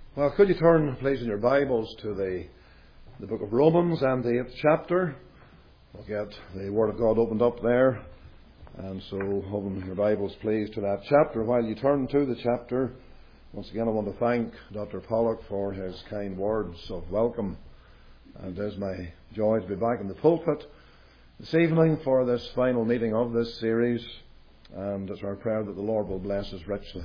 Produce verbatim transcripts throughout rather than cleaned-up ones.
Well, could you turn, please, in your Bibles to the, the book of Romans and the eighth chapter. We'll get the Word of God opened up there. And so, open your Bibles, please, to that chapter. While you turn to the chapter, once again I want to thank Doctor Pollock for his kind words of welcome. And it is my joy to be back in the pulpit this evening for this final meeting of this series. And it's our prayer that the Lord will bless us richly.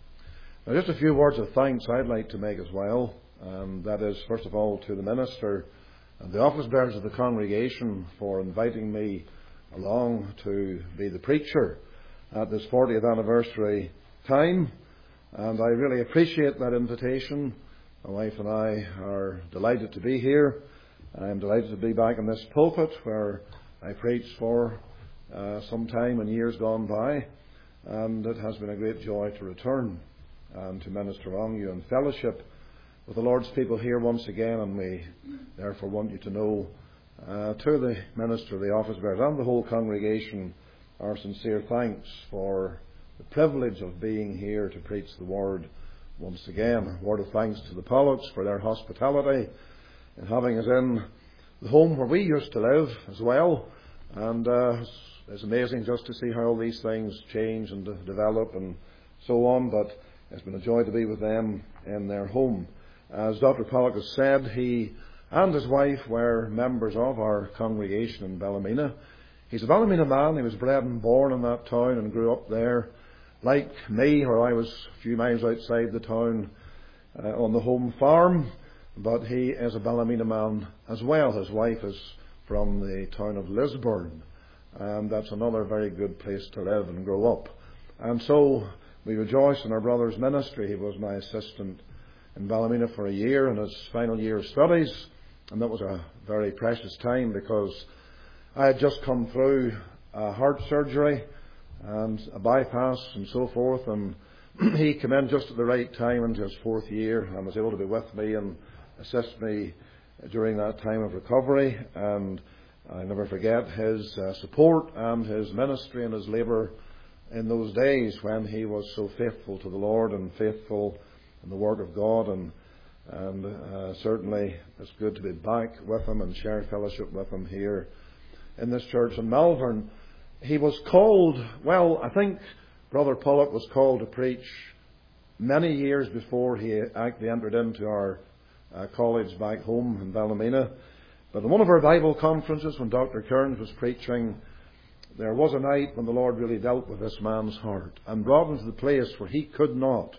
Now, just a few words of thanks I'd like to make as well. And that is, first of all, to the minister and the office bearers of the congregation for inviting me along to be the preacher at this fortieth anniversary time. And I really appreciate that invitation. My wife and I are delighted to be here. I'm delighted to be back in this pulpit where I preached for uh, some time in years gone by. And it has been a great joy to return and to minister among you and fellowship with the Lord's people here once again. And we therefore want you to know uh, to the minister, the office bearers and the whole congregation our sincere thanks for the privilege of being here to preach the Word once again. A word of thanks to the Pollocks for their hospitality in having us in the home where we used to live as well. And uh, it's, it's amazing just to see how all these things change and de- develop and so on. But it's been a joy to be with them in their home. As Doctor Pollock has said, he and his wife were members of our congregation in Ballymena. He's a Ballymena man. He was bred and born in that town and grew up there. Like me, where I was a few miles outside the town uh, on the home farm. But he is a Ballymena man as well. His wife is from the town of Lisburn. And that's another very good place to live and grow up. And so we rejoice in our brother's ministry. He was my assistant in Ballymena for a year in his final year of studies. And that was a very precious time because I had just come through a heart surgery and a bypass and so forth. And he came in just at the right time into his fourth year and was able to be with me and assist me during that time of recovery. And I never forget his uh, support and his ministry and his labour in those days when he was so faithful to the Lord and faithful in the work of God. And and uh, certainly it's good to be back with him and share fellowship with him here in this church in Malvern. He was called, well, I think Brother Pollock was called to preach many years before he actually entered into our uh, college back home in Ballymena. But in one of our Bible conferences when Doctor Kearns was preaching, there was a night when the Lord really dealt with this man's heart and brought him to the place where he could not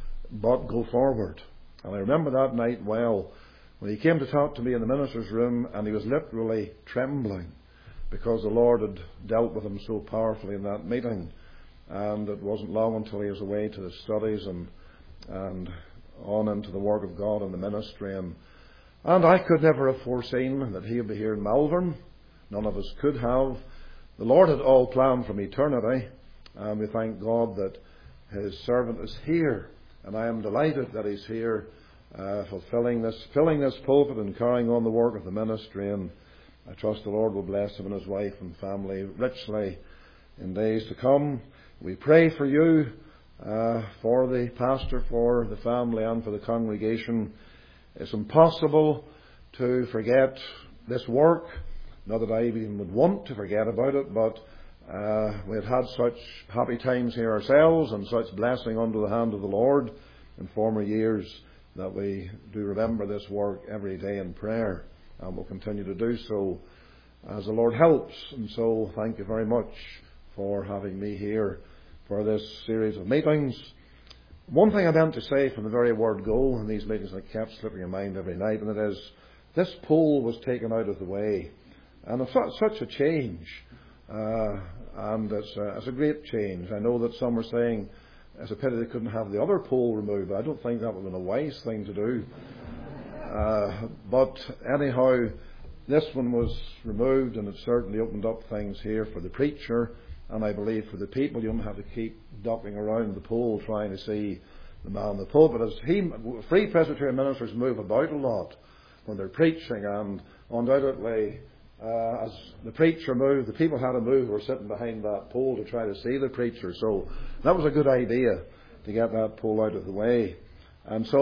but go forward. And I remember that night well, when he came to talk to me in the minister's room, and he was literally trembling because the Lord had dealt with him so powerfully in that meeting. And it wasn't long until he was away to the studies and and on into the work of God and the ministry. And, and I could never have foreseen that he would be here in Malvern. None of us could have. The Lord had all planned from eternity, and we thank God that his servant is here. And I am delighted that he's here, uh, fulfilling this, filling this pulpit and carrying on the work of the ministry. And I trust the Lord will bless him and his wife and family richly in days to come. We pray for you, uh, for the pastor, for the family, and for the congregation. It's impossible to forget this work. Not that I even would want to forget about it, but uh, we had had such happy times here ourselves and such blessing under the hand of the Lord in former years that we do remember this work every day in prayer, and will continue to do so as the Lord helps. And so thank you very much for having me here for this series of meetings. One thing I meant to say from the very word go in these meetings that kept slipping in mind every night, and it is this pole was taken out of the way. And it's such a change, uh, and it's a, it's a great change. I know that some are saying it's a pity they couldn't have the other pole removed, but I don't think that would have been a wise thing to do. Uh, but anyhow, this one was removed, and it certainly opened up things here for the preacher, and I believe for the people. You don't have to keep ducking around the pole trying to see the man in the pulpit. As he, Free Presbyterian ministers move about a lot when they're preaching, and undoubtedly Uh, as the preacher moved, the people had to move who were sitting behind that pole to try to see the preacher. So that was a good idea to get that pole out of the way. And so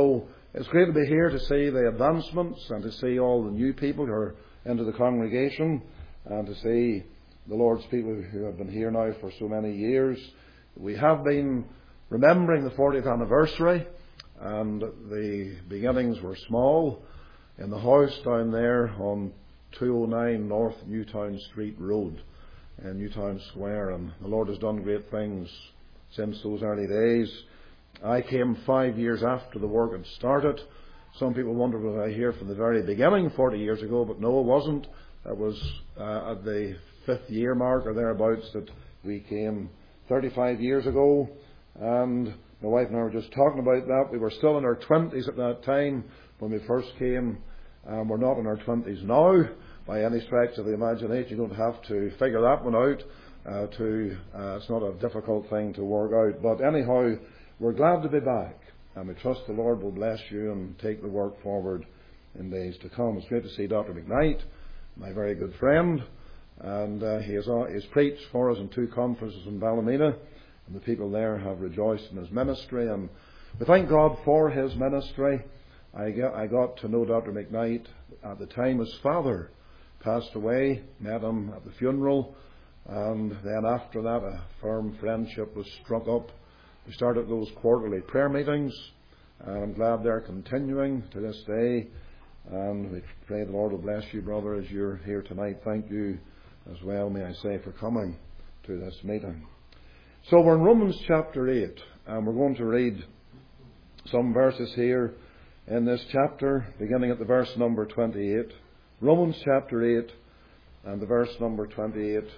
It's great to be here to see the advancements and to see all the new people who are into the congregation and to see the Lord's people who have been here now for so many years. We have been remembering the fortieth anniversary, and the beginnings were small in the house down there on two oh nine North Newtown Street Road in Newtown Square, and the Lord has done great things since those early days. I came five years after the work had started. Some people wonder, was I here from the very beginning forty years ago? But no, it wasn't. It was uh, at the fifth year mark or thereabouts that we came thirty-five years ago. And my wife and I were just talking about that. We were still in our twenties at that time when we first came. Um, we're not in our twenties now by any stretch of the imagination. You don't have to figure that one out. Uh, to uh, it's not a difficult thing to work out. But anyhow, we're glad to be back, and we trust the Lord will bless you and take the work forward in days to come. It's great to see Doctor McKnight, my very good friend, and uh, he, has, uh, he has preached for us in two conferences in Ballymena, and the people there have rejoiced in his ministry, and we thank God for his ministry. I got, I got to know Doctor McKnight at the time his father passed away, met him at the funeral, and then after that a firm friendship was struck up. We started those quarterly prayer meetings, and I'm glad they're continuing to this day. And we pray the Lord will bless you, brother, as you're here tonight. Thank you as well, may I say, for coming to this meeting. So we're in Romans chapter eight, and we're going to read some verses here in this chapter, beginning at the verse number twenty-eight. Romans chapter eight, and the verse number twenty-eight,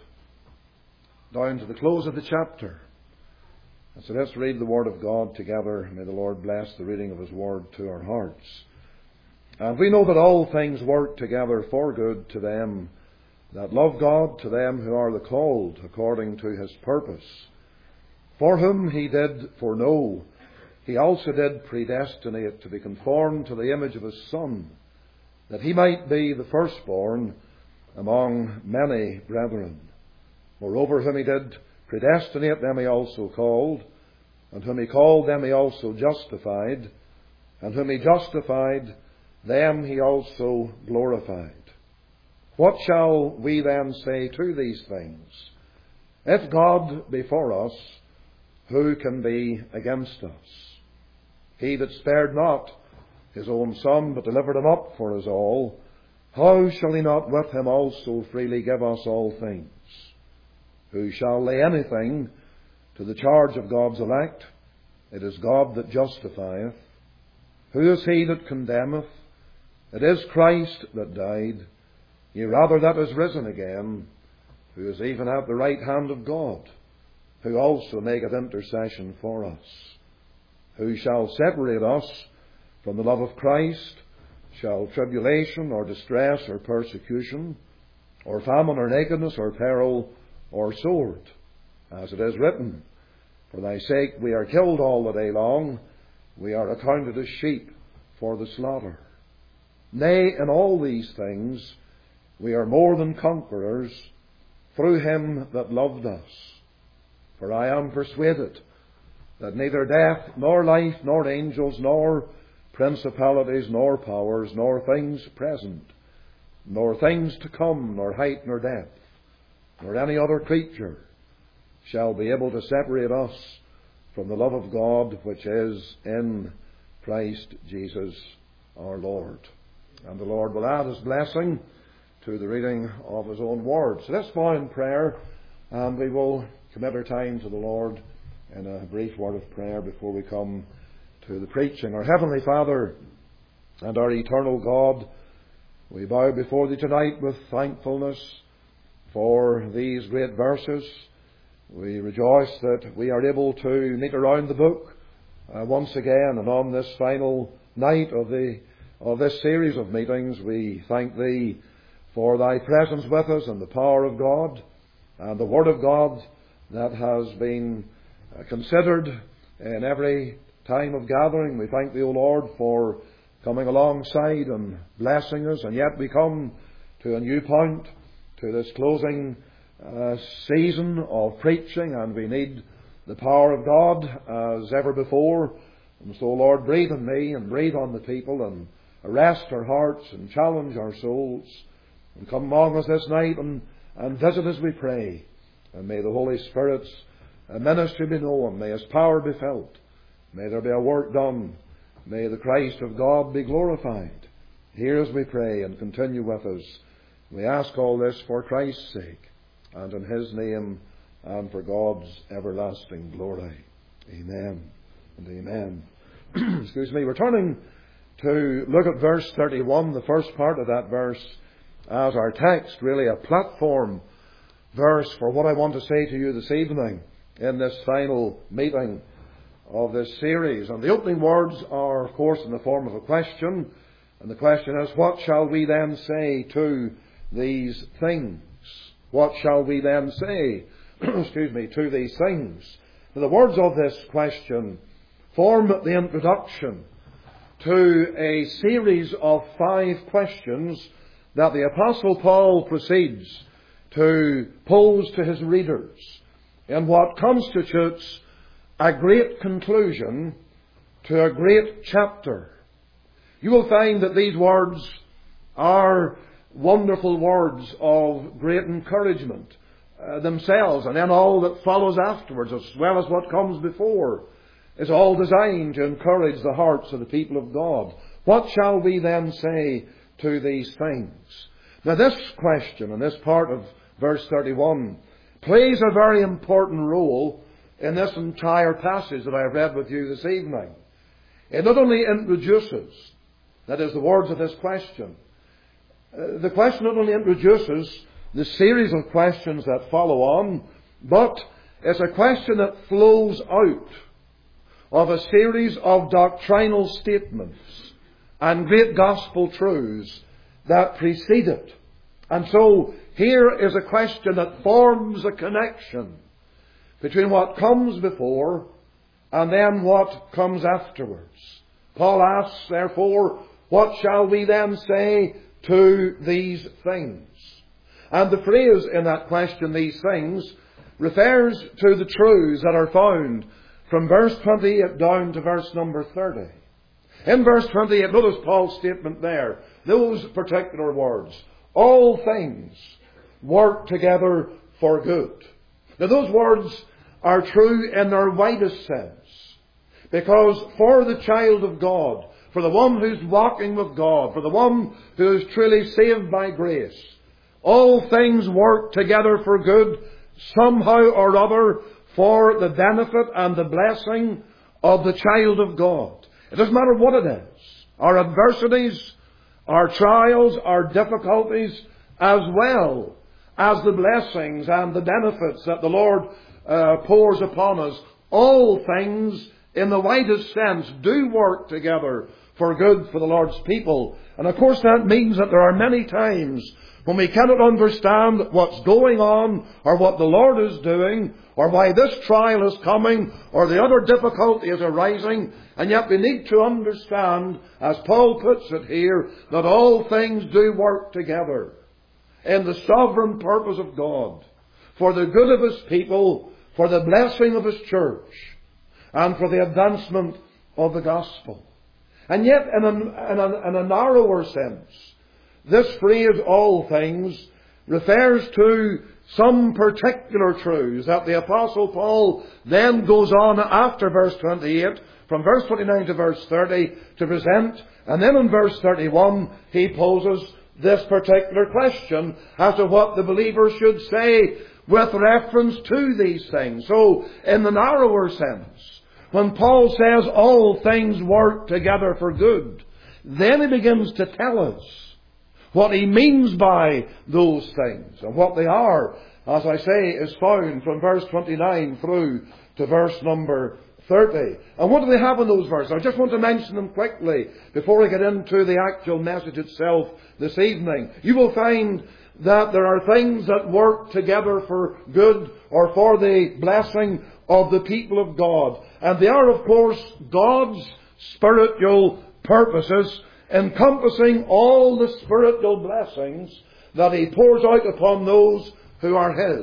down to the close of the chapter. And so let's read the Word of God together. May the Lord bless the reading of His Word to our hearts. And we know that all things work together for good to them that love God, to them who are the called according to His purpose. For whom He did foreknow, He also did predestinate to be conformed to the image of His Son, that He might be the firstborn among many brethren. Moreover, whom He did predestinate, them He also called, and whom He called, them He also justified, and whom He justified, them He also glorified. What shall we then say to these things? If God be for us, who can be against us? He that spared not His own Son, but delivered Him up for us all, how shall He not with Him also freely give us all things? Who shall lay anything to the charge of God's elect? It is God that justifieth. Who is he that condemneth? It is Christ that died, yea, rather that is risen again, who is even at the right hand of God, who also maketh intercession for us. Who shall separate us from the love of Christ? Shall tribulation, or distress, or persecution, or famine, or nakedness, or peril, or sword? As it is written, for thy sake we are killed all the day long, we are accounted as sheep for the slaughter. Nay, in all these things we are more than conquerors through Him that loved us. For I am persuaded that neither death, nor life, nor angels, nor principalities, nor powers, nor things present, nor things to come, nor height, nor depth, nor any other creature shall be able to separate us from the love of God which is in Christ Jesus our Lord. And the Lord will add His blessing to the reading of His own word. So let's bow in prayer, and we will commit our time to the Lord in a brief word of prayer before we come to the preaching. Our Heavenly Father and our eternal God, we bow before Thee tonight with thankfulness for these great verses. We rejoice that we are able to meet around the book uh, once again, and on this final night of the of this series of meetings, we thank Thee for Thy presence with us and the power of God and the Word of God that has been uh, considered in every time of gathering. We thank Thee, O Lord, for coming alongside and blessing us, and yet we come to a new point, to this closing uh, season of preaching, and we need the power of God as ever before. And so, Lord, breathe on me and breathe on the people and arrest our hearts and challenge our souls. And come among us this night and, and visit as we pray. And may the Holy Spirit's ministry be known. May His power be felt. May there be a work done. May the Christ of God be glorified. Hear as we pray and continue with us. We ask all this for Christ's sake and in His name and for God's everlasting glory. Amen and amen. Excuse me. We're turning to look at verse thirty-one, the first part of that verse, as our text, really a platform verse for what I want to say to you this evening in this final meeting of this series. And the opening words are, of course, in the form of a question. And the question is, what shall we then say to these things? What shall we then say, excuse me, to these things? Now, the words of this question form the introduction to a series of five questions that the Apostle Paul proceeds to pose to his readers in what constitutes a great conclusion to a great chapter. You will find that these words are wonderful words of great encouragement uh, themselves, and then all that follows afterwards, as well as what comes before, is all designed to encourage the hearts of the people of God. What shall we then say to these things? Now, this question, and this part of verse thirty-one, plays a very important role in this entire passage that I have read with you this evening. It not only introduces, that is, the words of this question, uh, the question not only introduces the series of questions that follow on, but it's a question that flows out of a series of doctrinal statements and great gospel truths that precede it. And so here is a question that forms a connection between what comes before and then what comes afterwards. Paul asks, therefore, what shall we then say to these things? And the phrase in that question, these things, refers to the truths that are found from verse twenty-eight down to verse number thirty. In verse twenty-eight, notice Paul's statement there. Those particular words. All things work together for good. Now those words are true in their widest sense. Because for the child of God, for the one who's walking with God, for the one who is truly saved by grace, all things work together for good somehow or other for the benefit and the blessing of the child of God. It doesn't matter what it is. Our adversities, our trials, our difficulties, as well as the blessings and the benefits that the Lord uh, pours upon us, all things in the widest sense do work together for good for the Lord's people. And of course that means that there are many times when we cannot understand what's going on or what the Lord is doing or why this trial is coming or the other difficulty is arising, and yet we need to understand, as Paul puts it here, that all things do work together in the sovereign purpose of God for the good of His people, for the blessing of His church, and for the advancement of the gospel. And yet, in a, in a, in a narrower sense, this phrase, all things, refers to some particular truths that the Apostle Paul then goes on after verse twenty-eight, from verse twenty-nine to verse thirty, to present. And then in verse thirty-one, he poses this particular question as to what the believer should say with reference to these things. So, in the narrower sense, when Paul says all things work together for good, then he begins to tell us what he means by those things. And what they are, as I say, is found from verse twenty-nine through to verse number thirty. And what do we have in those verses? I just want to mention them quickly before I get into the actual message itself this evening. You will find that there are things that work together for good or for the blessing of the people of God. And they are, of course, God's spiritual purposes, encompassing all the spiritual blessings that He pours out upon those who are His.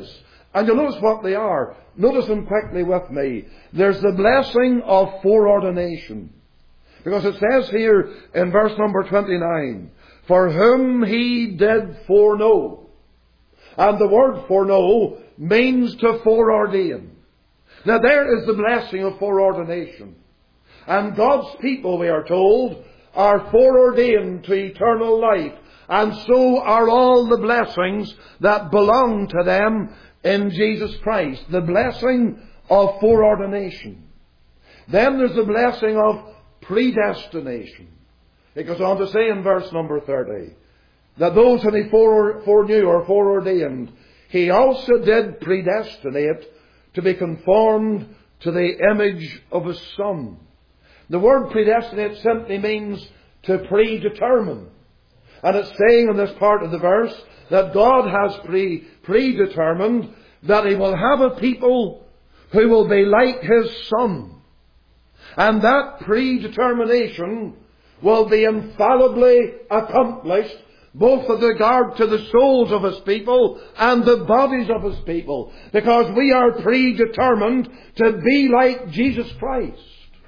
And you'll notice what they are. Notice them quickly with me. There's the blessing of foreordination. Because it says here in verse number twenty-nine, for whom he did foreknow. And the word foreknow means to foreordain. Now there is the blessing of foreordination. And God's people, we are told, are foreordained to eternal life. And so are all the blessings that belong to them in Jesus Christ. The blessing of foreordination. Then there's the blessing of predestination. It goes on to say in verse number thirty, that those whom he foreknew or foreordained, he also did predestinate to be conformed to the image of his Son. The word predestinate simply means to predetermine. And it's saying in this part of the verse that God has pre- predetermined that he will have a people who will be like his Son. And that predetermination will be infallibly accomplished both with regard to the souls of his people and the bodies of his people. Because we are predetermined to be like Jesus Christ.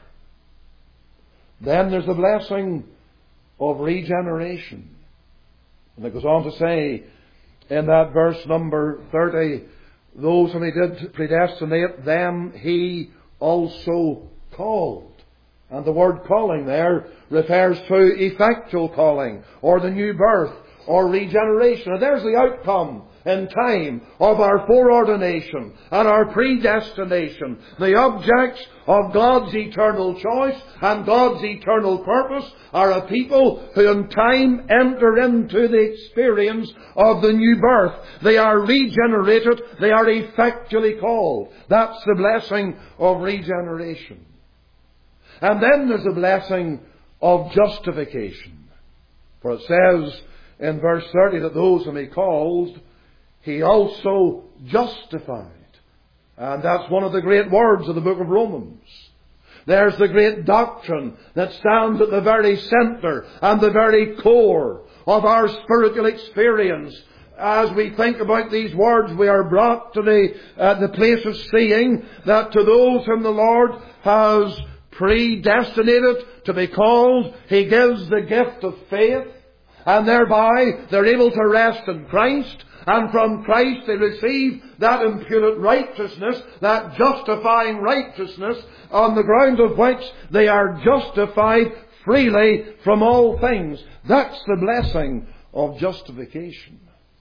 Then there's the blessing of regeneration. And it goes on to say in that verse number thirty, those whom he did predestinate, them he also called. And the word calling there refers to effectual calling, or the new birth, or regeneration. And there's the outcome in time of our foreordination and our predestination. The objects of God's eternal choice and God's eternal purpose are a people who in time enter into the experience of the new birth. They are regenerated. They are effectually called. That's the blessing of regeneration. And then there's the blessing of justification. For it says in verse thirty that those whom he called, he also justified. And that's one of the great words of the book of Romans. There's the great doctrine that stands at the very center and the very core of our spiritual experience. As we think about these words, we are brought to the, uh, the place of seeing that to those whom the Lord has predestinated to be called, he gives the gift of faith, and thereby they're able to rest in Christ, and from Christ they receive that imputed righteousness, that justifying righteousness, on the ground of which they are justified freely from all things. That's the blessing of justification.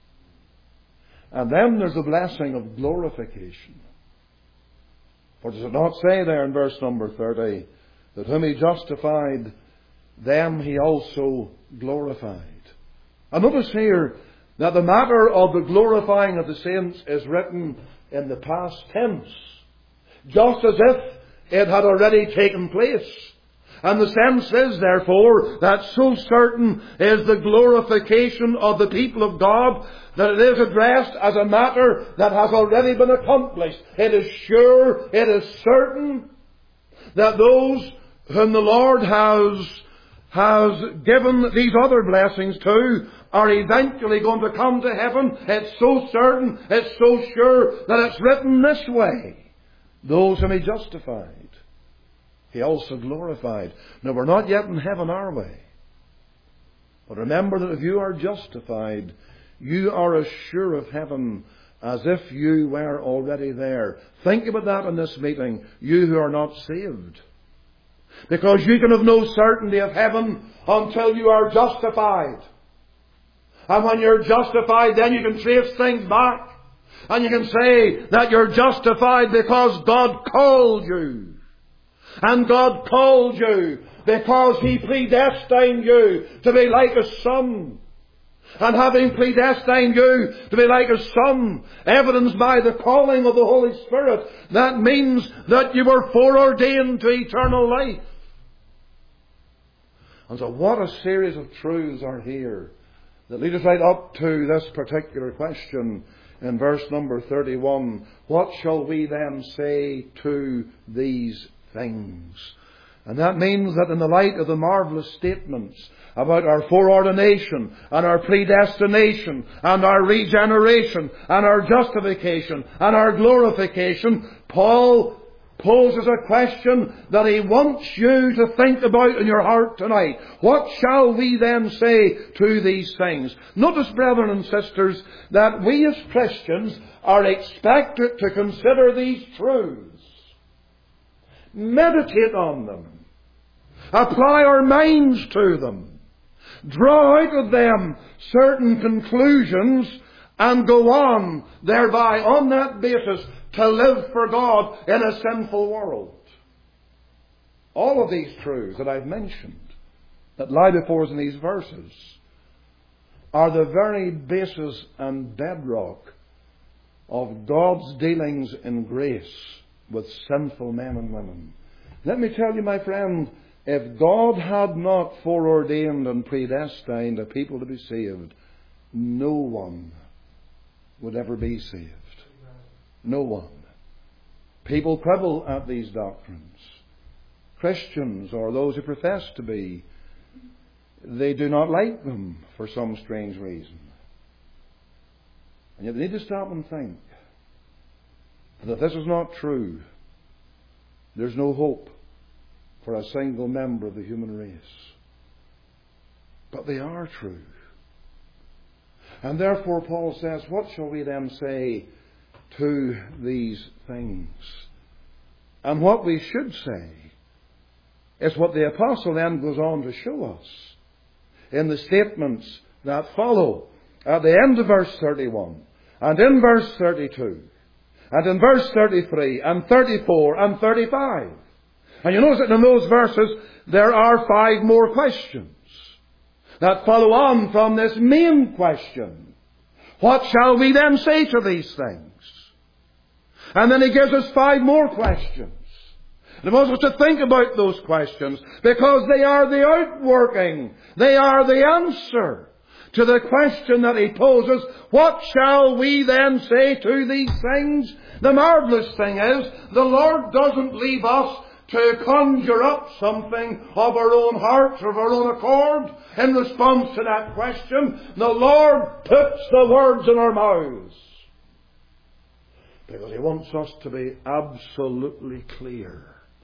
And then there's the blessing of glorification. For does it not say there in verse number thirty, that whom he justified, them he also glorified. And notice here that the matter of the glorifying of the saints is written in the past tense, just as if it had already taken place. And the sense is, therefore, that so certain is the glorification of the people of God that it is addressed as a matter that has already been accomplished. It is sure, it is certain that those whom the Lord has, has given these other blessings to are eventually going to come to heaven. It's so certain, it's so sure that it's written this way. Those whom he justified, he also glorified. Now, we're not yet in heaven, are we? But remember that if you are justified, you are as sure of heaven as if you were already there. Think about that in this meeting, you who are not saved. Because you can have no certainty of heaven until you are justified. And when you're justified, then you can trace things back. And you can say that you're justified because God called you. And God called you because he predestined you to be like a son. And having predestined you to be like a son, evidenced by the calling of the Holy Spirit, that means that you were foreordained to eternal life. And so what a series of truths are here that lead us right up to this particular question in verse number thirty-one. What shall we then say to these things? And that means that in the light of the marvellous statements about our foreordination and our predestination and our regeneration and our justification and our glorification, Paul poses a question that he wants you to think about in your heart tonight. What shall we then say to these things? Notice, brethren and sisters, that we as Christians are expected to consider these truths, meditate on them, apply our minds to them, draw out of them certain conclusions, and go on thereby on that basis to live for God in a sinful world. All of these truths that I've mentioned that lie before us in these verses are the very basis and bedrock of God's dealings in grace with sinful men and women. Let me tell you, my friend, if God had not foreordained and predestined a people to be saved, no one would ever be saved. No one. People quibble at these doctrines. Christians, or those who profess to be, they do not like them for some strange reason. And yet they need to stop and think that if this is not true, there's no hope for a single member of the human race. But they are true. And therefore Paul says, what shall we then say to these things? And what we should say is what the apostle then goes on to show us in the statements that follow at the end of verse thirty-one and in verse thirty-two and in verse thirty-three and thirty-four and thirty-five. And you notice that in those verses there are five more questions that follow on from this main question. What shall we then say to these things? And then he gives us five more questions. And he wants us to think about those questions because they are the outworking, they are the answer to the question that he poses. What shall we then say to these things? The marvellous thing is, the Lord doesn't leave us to conjure up something of our own hearts or of our own accord in response to that question. The Lord puts the words in our mouths because He wants us to be absolutely clear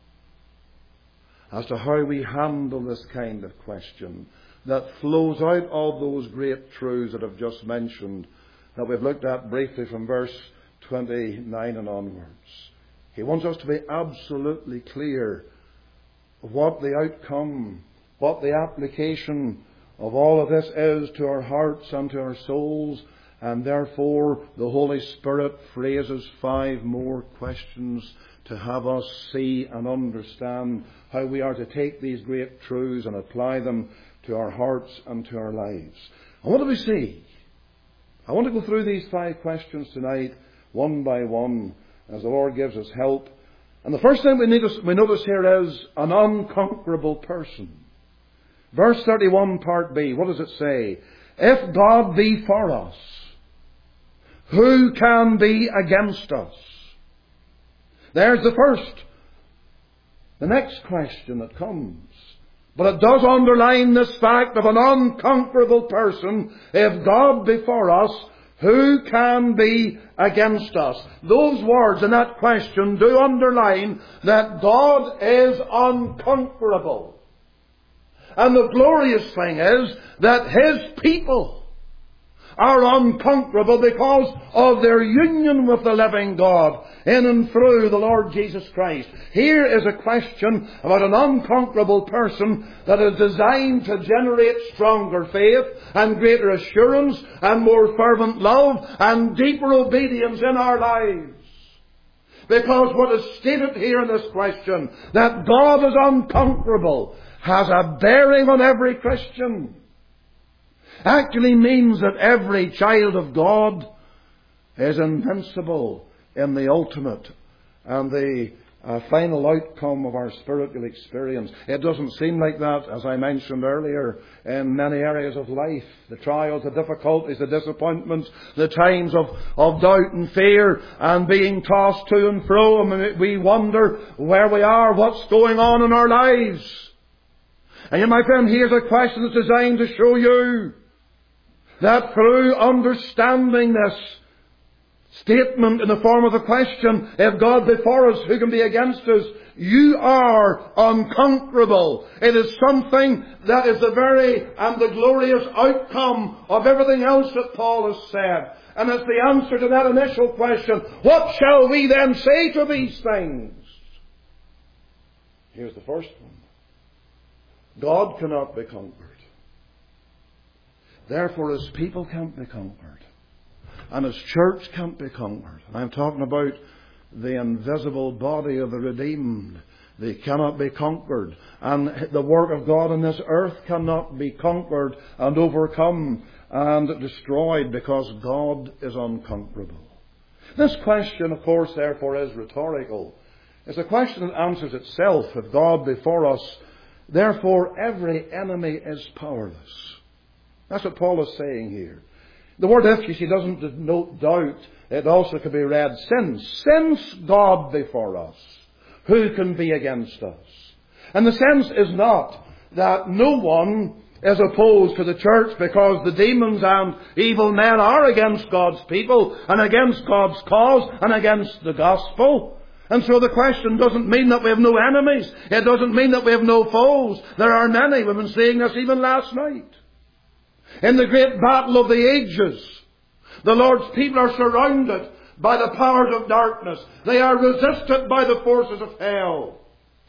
as to how we handle this kind of question that flows out of those great truths that I've just mentioned, that we've looked at briefly from verse twenty-nine and onwards. He wants us to be absolutely clear of what the outcome, what the application of all of this is to our hearts and to our souls. And therefore the Holy Spirit phrases five more questions to have us see and understand how we are to take these great truths and apply them to our hearts and to our lives. And what do we see? I want to go through these five questions tonight, one by one, as the Lord gives us help. And the first thing we, need to, we notice here is an unconquerable person. Verse thirty-one, part B, what does it say? If God be for us, who can be against us? There's the first. The next question that comes. But it does underline this fact of an unconquerable person. If God be for us, who can be against us? Those words in that question do underline that God is unconquerable. And the glorious thing is that His people are unconquerable because of their union with the living God in and through the Lord Jesus Christ. Here is a question about an unconquerable person that is designed to generate stronger faith and greater assurance and more fervent love and deeper obedience in our lives. Because what is stated here in this question, that God is unconquerable, has a bearing on every Christian. Actually means that every child of God is invincible in the ultimate and the a final outcome of our spiritual experience. It doesn't seem like that, as I mentioned earlier, in many areas of life. The trials, the difficulties, the disappointments, the times of, of doubt and fear and being tossed to and fro, and we wonder where we are, what's going on in our lives. And yet, my friend, here's a question that's designed to show you that through understanding this statement in the form of a question, if God be for us, who can be against us? You are unconquerable. It is something that is the very and the glorious outcome of everything else that Paul has said. And it's the answer to that initial question, what shall we then say to these things? Here's the first one. God cannot be conquered. Therefore His people can't be conquered. And His church can't be conquered. I'm talking about the invisible body of the redeemed. They cannot be conquered. And the work of God on this earth cannot be conquered and overcome and destroyed, because God is unconquerable. This question, of course, therefore, is rhetorical. It's a question that answers itself. If God be for us, therefore every enemy is powerless. That's what Paul is saying here. The word if, you see, doesn't denote doubt. It also could be read since. Since God be for us, who can be against us? And the sense is not that no one is opposed to the church because the demons and evil men are against God's people and against God's cause and against the gospel. And so the question doesn't mean that we have no enemies. It doesn't mean that we have no foes. There are many. We've been seeing this even last night. In the great battle of the ages, the Lord's people are surrounded by the powers of darkness. They are resisted by the forces of hell.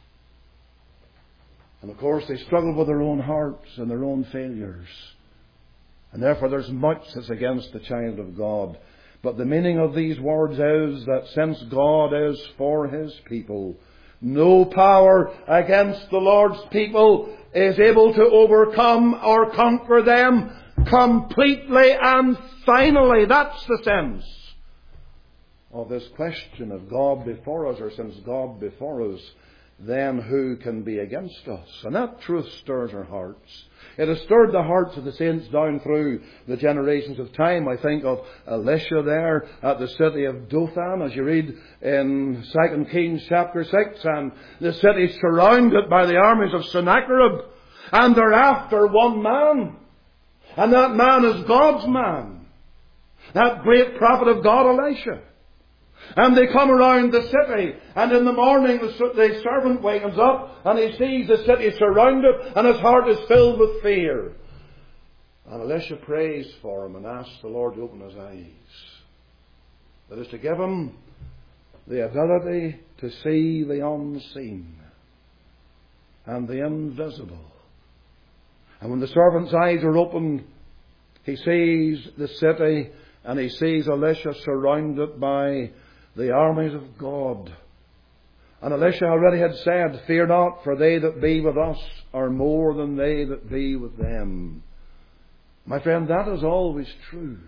And of course they struggle with their own hearts and their own failures. And therefore there's much that's against the child of God. But the meaning of these words is that since God is for His people, no power against the Lord's people is able to overcome or conquer them completely and finally. That's the sense of this question. If God be for us, or since God be for us, then who can be against us? And that truth stirs our hearts. It has stirred the hearts of the saints down through the generations of time. I think of Elisha there at the city of Dothan, as you read in Second Kings chapter six, and the city surrounded by the armies of Sennacherib, and they're after one man. And that man is God's man, that great prophet of God, Elisha. And they come around the city, and in the morning the, the servant wakens up and he sees the city surrounded, and his heart is filled with fear. And Elisha prays for him and asks the Lord to open his eyes. That is to give him the ability to see the unseen and the invisible. And when the servant's eyes are opened, he sees the city, and he sees Elisha surrounded by the armies of God. And Elisha already had said, fear not, for they that be with us are more than they that be with them. My friend, that is always true.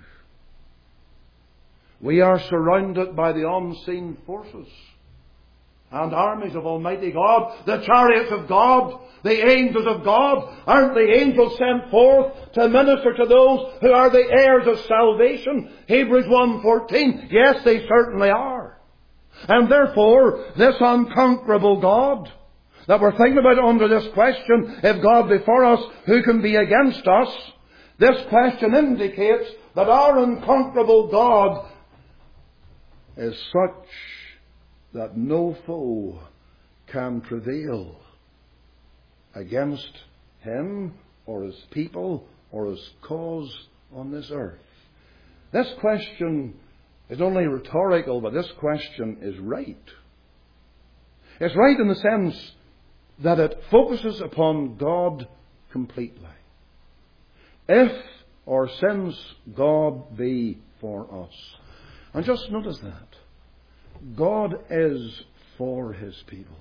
We are surrounded by the unseen forces and armies of Almighty God, the chariots of God, the angels of God. Aren't the angels sent forth to minister to those who are the heirs of salvation? Hebrews one fourteen. Yes, they certainly are. And therefore, this unconquerable God that we're thinking about under this question, if God be for us, who can be against us? This question indicates that our unconquerable God is such that no foe can prevail against Him or His people or His cause on this earth. This question is not only rhetorical, but this question is right. It's right in the sense that it focuses upon God completely. If or since God be for us. And just notice that. God is for His people.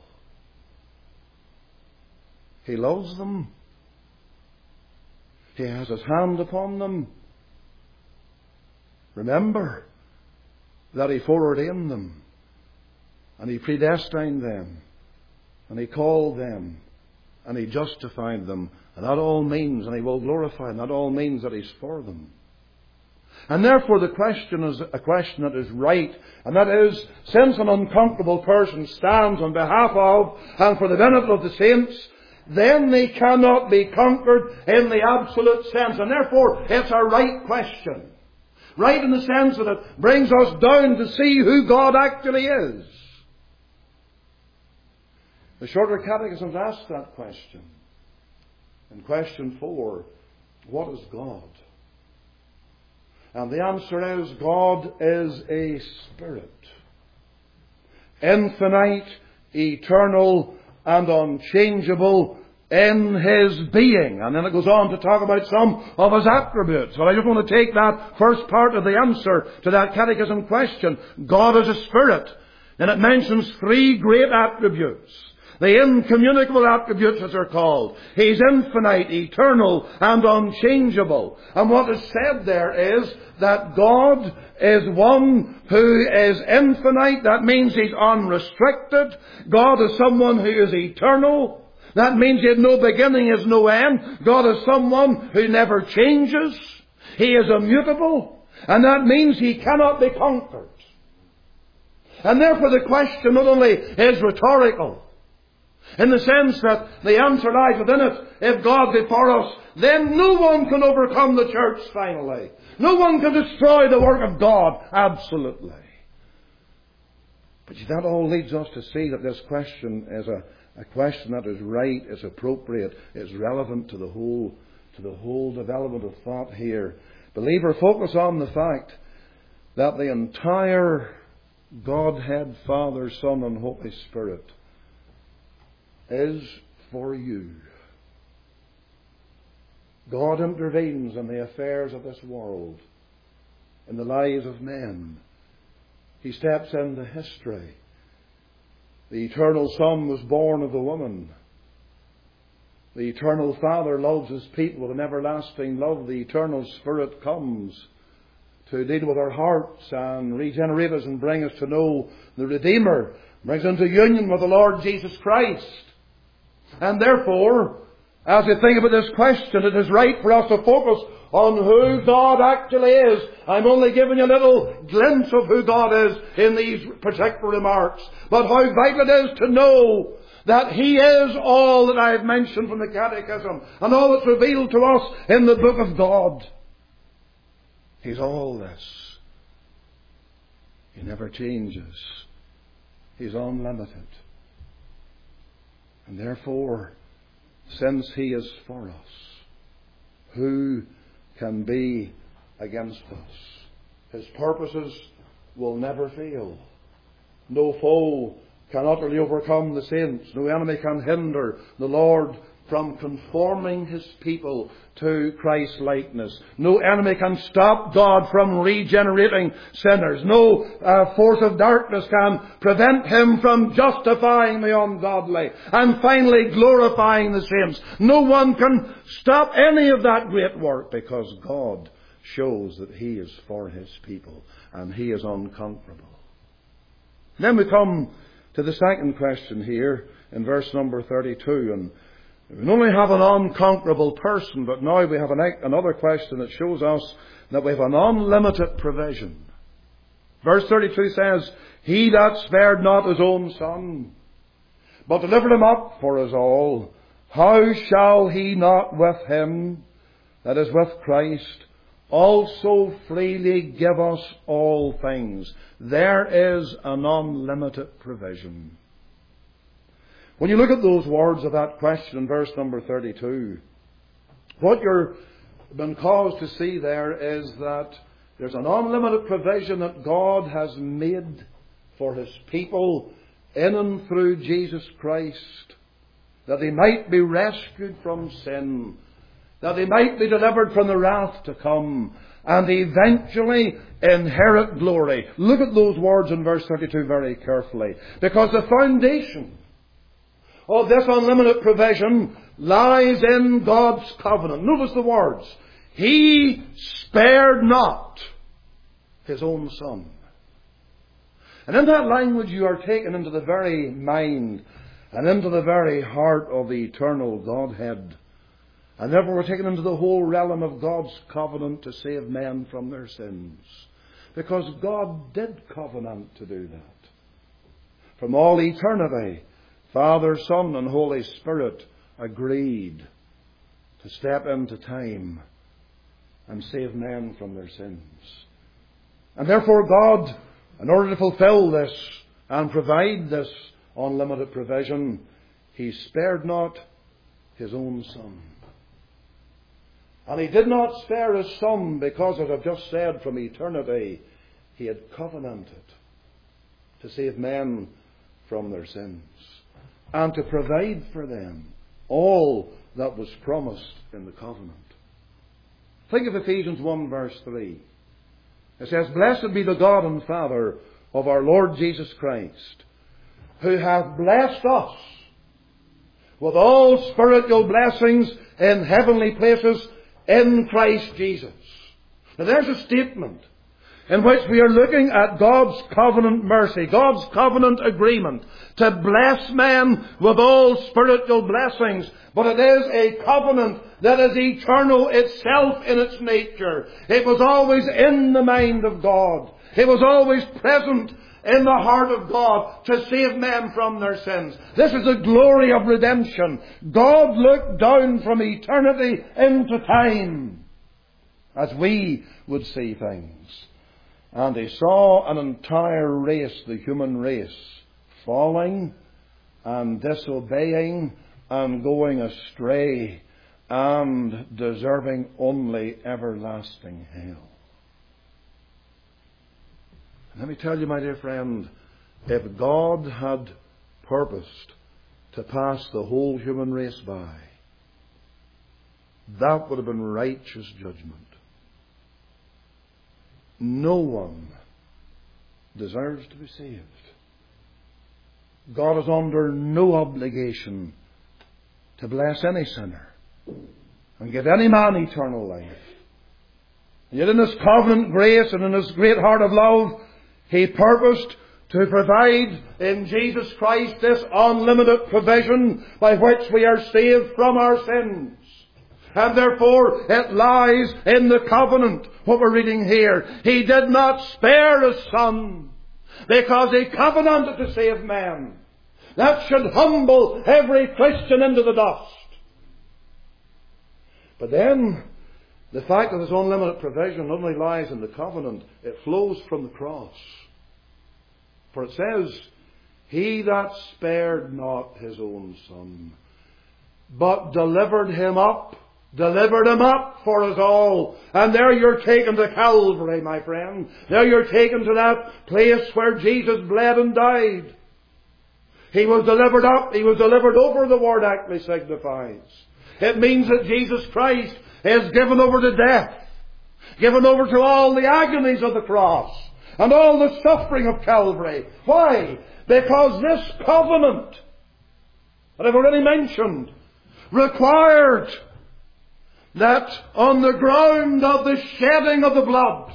He loves them. He has His hand upon them. Remember that He foreordained them. And He predestined them. And He called them. And He justified them. And that all means, and He will glorify them, that all means that He's for them. And therefore the question is a question that is right. And that is, since an unconquerable person stands on behalf of and for the benefit of the saints, then they cannot be conquered in the absolute sense. And therefore it's a right question. Right in the sense that it brings us down to see who God actually is. The Shorter Catechism asks that question. In question four, what is God? And the answer is, God is a spirit. Infinite, eternal, and unchangeable in His being. And then it goes on to talk about some of His attributes. Well, I just want to take that first part of the answer to that catechism question. God is a spirit. And it mentions three great attributes. The incommunicable attributes, as they're called. He's infinite, eternal, and unchangeable. And what is said there is that God is one who is infinite. That means He's unrestricted. God is someone who is eternal. That means He has no beginning, has no end. God is someone who never changes. He is immutable. And that means He cannot be conquered. And therefore the question not only is rhetorical, in the sense that the answer lies within it. If God be for us, then no one can overcome the church finally. No one can destroy the work of God. Absolutely. But that all leads us to see that this question is a, a question that is right, is appropriate, is relevant to the whole, to the whole development of thought here. Believer, focus on the fact that the entire Godhead, Father, Son, and Holy Spirit is for you. God intervenes in the affairs of this world, in the lives of men. He steps into history. The eternal Son was born of the woman. The eternal Father loves His people with an everlasting love. The eternal Spirit comes to deal with our hearts and regenerate us and bring us to know the Redeemer. Brings us into union with the Lord Jesus Christ. And therefore, as we think about this question, it is right for us to focus on who God actually is. I'm only giving you a little glimpse of who God is in these particular remarks. But how vital it is to know that He is all that I have mentioned from the Catechism and all that's revealed to us in the Book of God. He's all this. He never changes. He's unlimited. And therefore, since He is for us, who can be against us? His purposes will never fail. No foe can utterly overcome the saints. No enemy can hinder the Lord from conforming His people to Christ's likeness. No enemy can stop God from regenerating sinners. No uh, force of darkness can prevent Him from justifying the ungodly and finally glorifying the saints. No one can stop any of that great work, because God shows that He is for His people and He is unconquerable. Then we come to the second question here in verse number thirty-two, and we not only have an unconquerable person, but now we have an, another question that shows us that we have an unlimited provision. Verse thirty-two says, He that spared not His own Son, but delivered Him up for us all, how shall He not with Him, that is with Christ, also freely give us all things? There is an unlimited provision. When you look at those words of that question in verse number thirty-two, what you're been caused to see there is that there's an unlimited provision that God has made for His people in and through Jesus Christ, that they might be rescued from sin, that they might be delivered from the wrath to come, and eventually inherit glory. Look at those words in verse thirty-two very carefully, because the foundation of this unlimited provision lies in God's covenant. Notice the words. He spared not His own Son. And in that language you are taken into the very mind and into the very heart of the eternal Godhead. And therefore we're taken into the whole realm of God's covenant to save men from their sins. Because God did covenant to do that. From all eternity, Father, Son, and Holy Spirit agreed to step into time and save men from their sins. And therefore God, in order to fulfill this and provide this unlimited provision, He spared not His own Son. And He did not spare His Son because, as I've just said, from eternity He had covenanted to save men from their sins and to provide for them all that was promised in the covenant. Think of Ephesians one verse three. It says, "Blessed be the God and Father of our Lord Jesus Christ, who hath blessed us with all spiritual blessings in heavenly places in Christ Jesus." Now there's a statement in which we are looking at God's covenant mercy, God's covenant agreement to bless men with all spiritual blessings. But it is a covenant that is eternal itself in its nature. It was always in the mind of God. It was always present in the heart of God to save men from their sins. This is the glory of redemption. God looked down from eternity into time as we would see things. And He saw an entire race, the human race, falling and disobeying and going astray and deserving only everlasting hell. Let me tell you, my dear friend, if God had purposed to pass the whole human race by, that would have been righteous judgment. No one deserves to be saved. God is under no obligation to bless any sinner and give any man eternal life. And yet in His covenant grace and in His great heart of love, He purposed to provide in Jesus Christ this unlimited provision by which we are saved from our sins. And therefore it lies in the covenant, what we're reading here. He did not spare His Son because He covenanted to save men. That should humble every Christian into the dust. But then, the fact that His unlimited provision not only lies in the covenant, it flows from the cross. For it says, "He that spared not His own Son, but delivered Him up," delivered Him up for us all. And there you're taken to Calvary, my friend. There you're taken to that place where Jesus bled and died. He was delivered up. He was delivered over, the word actually signifies. It means that Jesus Christ is given over to death, given over to all the agonies of the cross and all the suffering of Calvary. Why? Because this covenant that I've already mentioned required that on the ground of the shedding of the blood,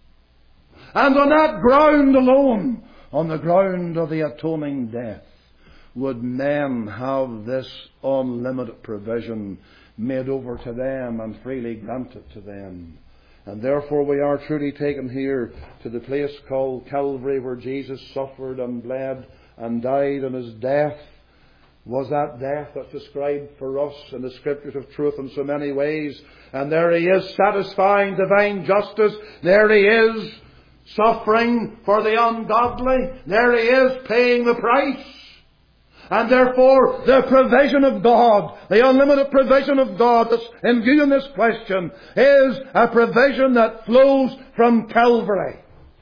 and on that ground alone, on the ground of the atoning death, would men have this unlimited provision made over to them and freely granted to them. And therefore we are truly taken here to the place called Calvary, where Jesus suffered and bled and died, and His death was that death that's described for us in the Scriptures of truth in so many ways. And there He is satisfying divine justice. There He is suffering for the ungodly. There He is paying the price. And therefore the provision of God, the unlimited provision of God that's in view in this question, is a provision that flows from Calvary.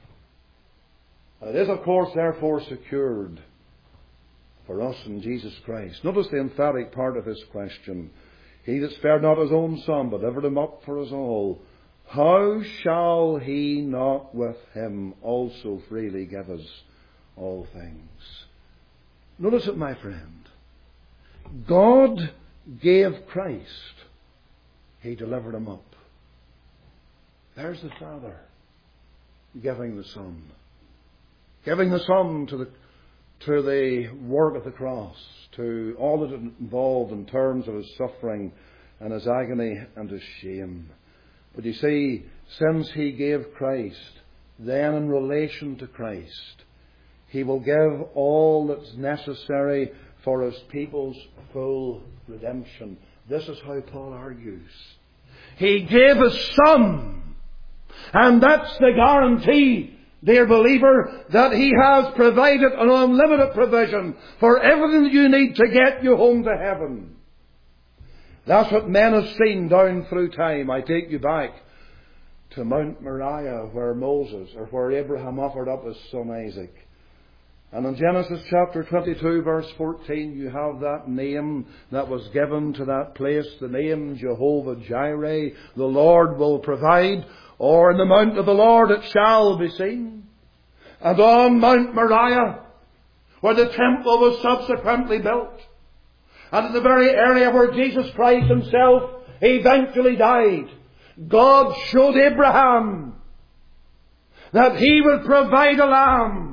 And it is, of course, therefore secured for us in Jesus Christ. Notice the emphatic part of His question. "He that spared not His own Son, but delivered Him up for us all, how shall He not with Him also freely give us all things?" Notice it, my friend. God gave Christ. He delivered Him up. There's the Father giving the Son. Giving the Son to the, to the work of the cross, to all that it involved in terms of His suffering and His agony and His shame. But you see, since He gave Christ, then in relation to Christ, He will give all that's necessary for His people's full redemption. This is how Paul argues. He gave His Son, and that's the guarantee, dear believer, that He has provided an unlimited provision for everything that you need to get you home to heaven. That's what men have seen down through time. I take you back to Mount Moriah, where Moses, or where Abraham offered up his son Isaac. And in Genesis chapter twenty-two, verse fourteen, you have that name that was given to that place, the name Jehovah Jireh, the Lord will provide, or in the mount of the Lord it shall be seen. And on Mount Moriah, where the temple was subsequently built, and in the very area where Jesus Christ Himself eventually died, God showed Abraham that He would provide a lamb.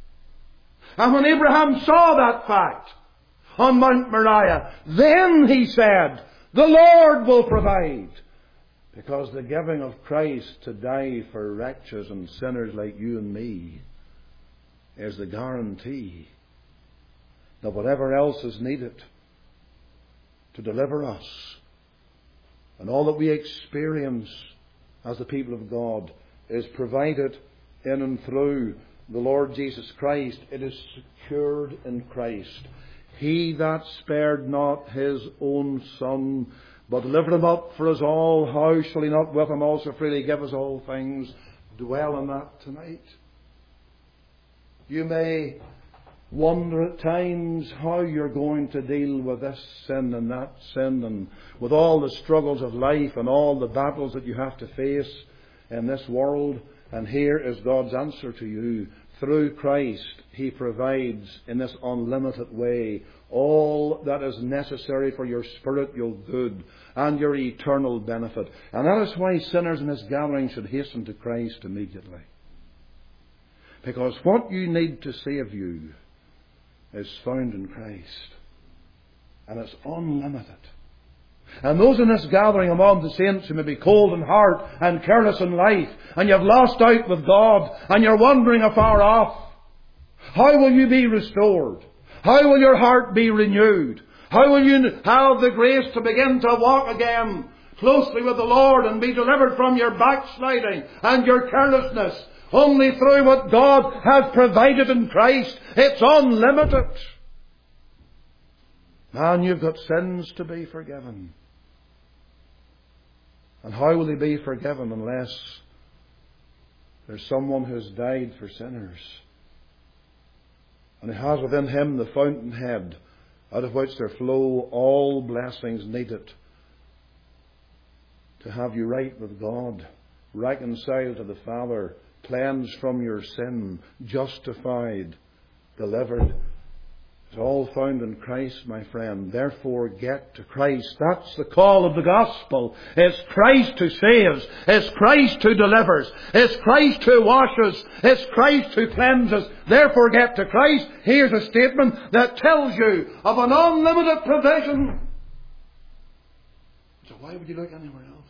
And when Abraham saw that fact on Mount Moriah, then he said, the Lord will provide. Because the giving of Christ to die for wretches and sinners like you and me is the guarantee that whatever else is needed to deliver us and all that we experience as the people of God is provided in and through the Lord Jesus Christ. It is secured in Christ. He that spared not His own Son, but delivered Him up for us all, how shall He not with Him also freely give us all things? Dwell on that tonight. You may wonder at times how you're going to deal with this sin and that sin, and with all the struggles of life and all the battles that you have to face in this world. And here is God's answer to you. Through Christ, He provides in this unlimited way all that is necessary for your spiritual good and your eternal benefit. And that is why sinners in this gathering should hasten to Christ immediately. Because what you need to save you is found in Christ. And it's unlimited. And those in this gathering among the saints who may be cold in heart and careless in life, and you've lost out with God, and you're wandering afar off, how will you be restored? How will your heart be renewed? How will you have the grace to begin to walk again closely with the Lord and be delivered from your backsliding and your carelessness? Only through what God has provided in Christ. It's unlimited. Man, you've got sins to be forgiven. And how will they be forgiven unless there's someone who has died for sinners, and who has within Him the fountainhead out of which there flow all blessings needed to have you right with God, reconciled to the Father, cleansed from your sin, justified, delivered. It's all found in Christ, my friend. Therefore, get to Christ. That's the call of the gospel. It's Christ who saves. It's Christ who delivers. It's Christ who washes. It's Christ who cleanses. Therefore, get to Christ. Here's a statement that tells you of an unlimited provision. So why would you look anywhere else?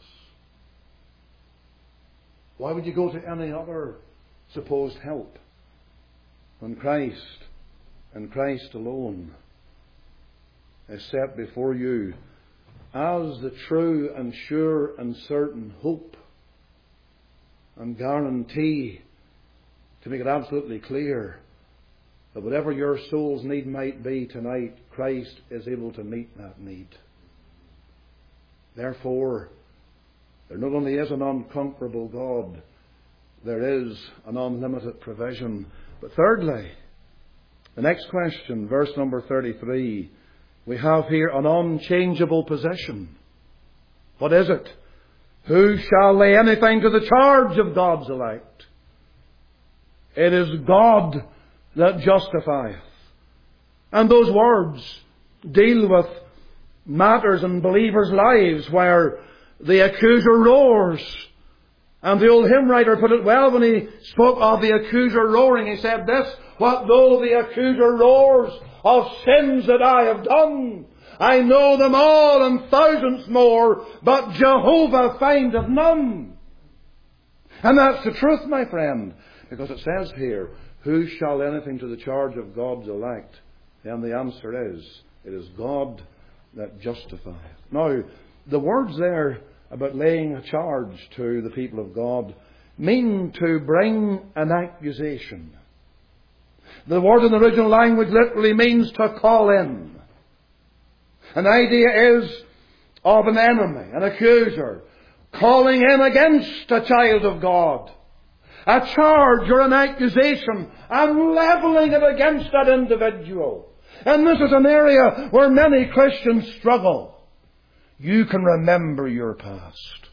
Why would you go to any other supposed help when Christ and Christ alone is set before you as the true and sure and certain hope and guarantee to make it absolutely clear that whatever your soul's need might be tonight, Christ is able to meet that need. Therefore, there not only is an unconquerable God, there is an unlimited provision. But thirdly, the next question, verse number thirty-three, we have here an unchangeable position. What is it? Who shall lay anything to the charge of God's elect? It is God that justifieth. And those words deal with matters in believers' lives where the accuser roars And the old hymn writer put it well when he spoke of the accuser roaring. He said this, "What though the accuser roars of sins that I have done? I know them all and thousands more, but Jehovah findeth none." And that's the truth, my friend, because it says here, "Who shall lay anything to the charge of God's elect?" And the answer is, it is God that justifieth. Now, the words there about laying a charge to the people of God mean to bring an accusation. The word in the original language literally means to call in. An idea is of an enemy, an accuser, calling in against a child of God. A charge or an accusation and levelling it against that individual. And this is an area where many Christians struggle. You can remember your past.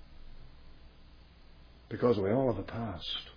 Because we all have a past.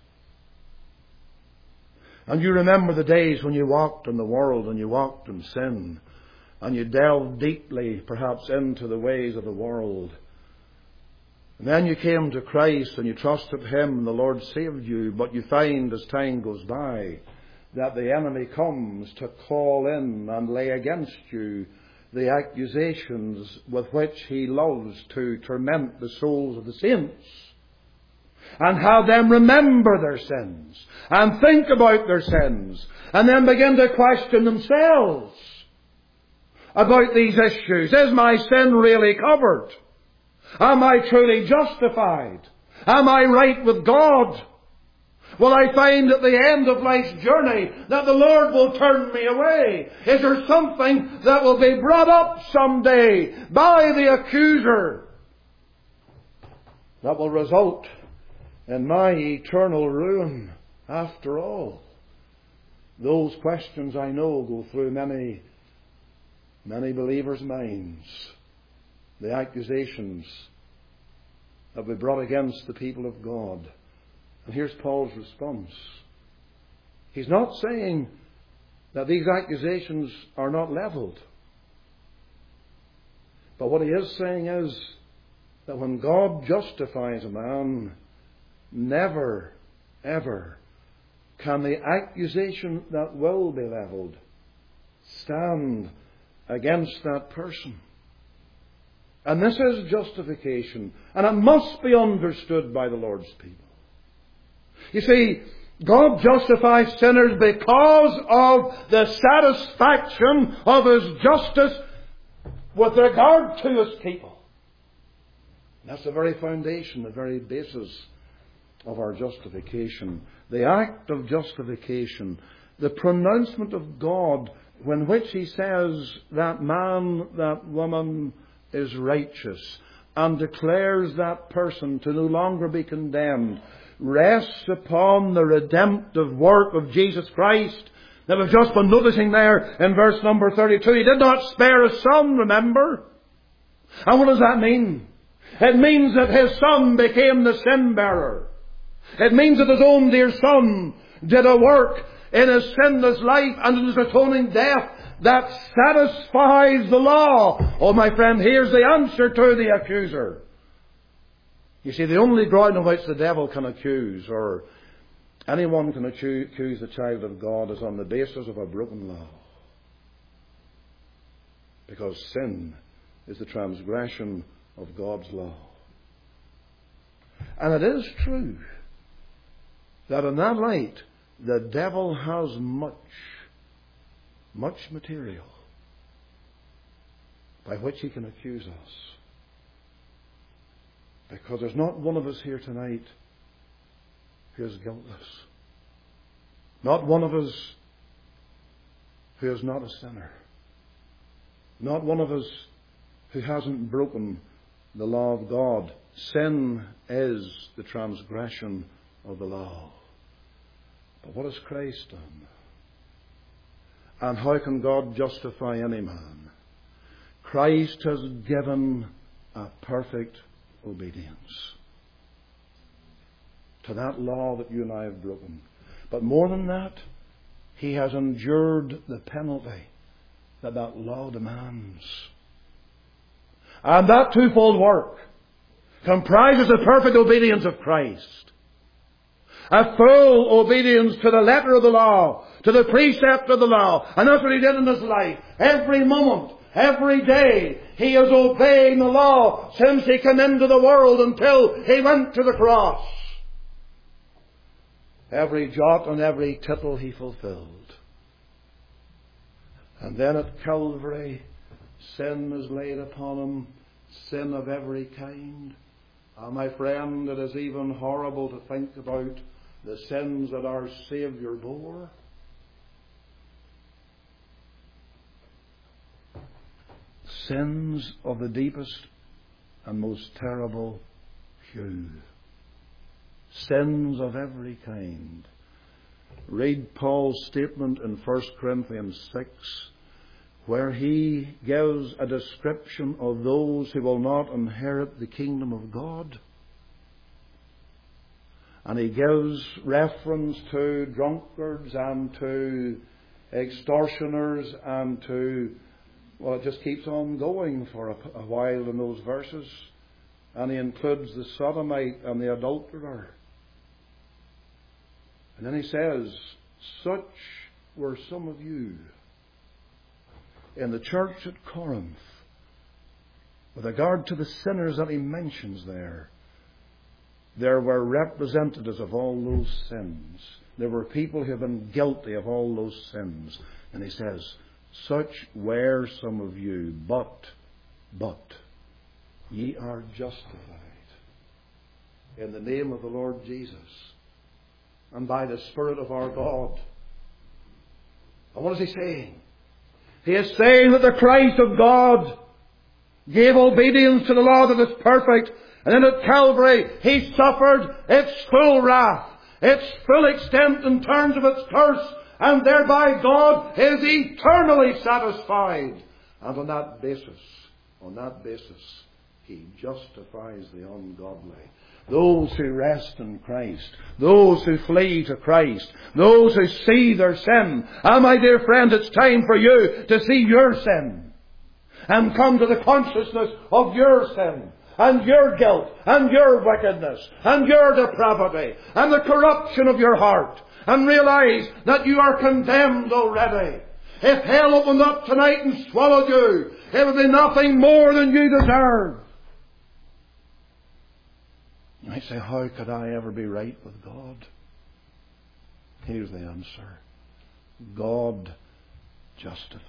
And you remember the days when you walked in the world and you walked in sin. And you delved deeply, perhaps, into the ways of the world. And then you came to Christ and you trusted Him and the Lord saved you. But you find as time goes by that the enemy comes to call in and lay against you the accusations with which he loves to torment the souls of the saints. And have them remember their sins. And think about their sins. And then begin to question themselves about these issues. Is my sin really covered? Am I truly justified? Am I right with God? Will I find at the end of life's journey that the Lord will turn me away? Is there something that will be brought up someday by the accuser that will result in my eternal ruin after all? Those questions, I know, go through many, many believers' minds. The accusations that we brought against the people of God. And here's Paul's response. He's not saying that these accusations are not levelled. But what he is saying is that when God justifies a man, never, ever can the accusation that will be levelled stand against that person. And this is justification. And it must be understood by the Lord's people. You see, God justifies sinners because of the satisfaction of His justice with regard to His people. That's the very foundation, the very basis of our justification. The act of justification, the pronouncement of God in which He says that man, that woman is righteous and declares that person to no longer be condemned, rests upon the redemptive work of Jesus Christ that we've just been noticing there in verse number thirty-two. He did not spare His Son, remember? And what does that mean? It means that His Son became the sin bearer. It means that His own dear Son did a work in His sinless life and in His atoning death that satisfies the law. Oh, my friend, here's the answer to the accuser. You see, the only ground on which the devil can accuse, or anyone can accuse the child of God, is on the basis of a broken law. Because sin is the transgression of God's law. And it is true that in that light, the devil has much, much material by which he can accuse us. Because there's not one of us here tonight who is guiltless. Not one of us who is not a sinner. Not one of us who hasn't broken the law of God. Sin is the transgression of the law. But what has Christ done? And how can God justify any man? Christ has given a perfect obedience to that law that you and I have broken. But more than that, He has endured the penalty that that law demands. And that twofold work, comprises the perfect obedience of Christ. A full obedience to the letter of the law, to the precept of the law. And that's what he did in his life. Every moment, every day, he is obeying the law since he came into the world until he went to the cross. Every jot and every tittle he fulfilled. And then at Calvary, sin was laid upon him, sin of every kind. And my friend, it is even horrible to think about the sins that our Saviour bore. Sins of the deepest and most terrible hue. Sins of every kind. Read Paul's statement in First Corinthians six, where he gives a description of those who will not inherit the kingdom of God. And he gives reference to drunkards and to extortioners and to, well, it just keeps on going for a, a while in those verses. And he includes the sodomite and the adulterer. And then he says, such were some of you in the church at Corinth. With regard to the sinners that he mentions there, there were representatives of all those sins. There were people who have been guilty of all those sins. And he says, such were some of you, but, but, ye are justified in the name of the Lord Jesus and by the Spirit of our God. And what is he saying? He is saying that the Christ of God gave obedience to the law that is perfect. And then at Calvary, he suffered its full wrath, its full extent in terms of its curse. And thereby God is eternally satisfied. And on that basis, on that basis, he justifies the ungodly. Those who rest in Christ, those who flee to Christ, those who see their sin. And my dear friend, it's time for you to see your sin and come to the consciousness of your sin and your guilt and your wickedness and your depravity and the corruption of your heart, and realize that you are condemned already. If hell opened up tonight and swallowed you, it would be nothing more than you deserve. You might say, how could I ever be right with God? Here's the answer. God justifies.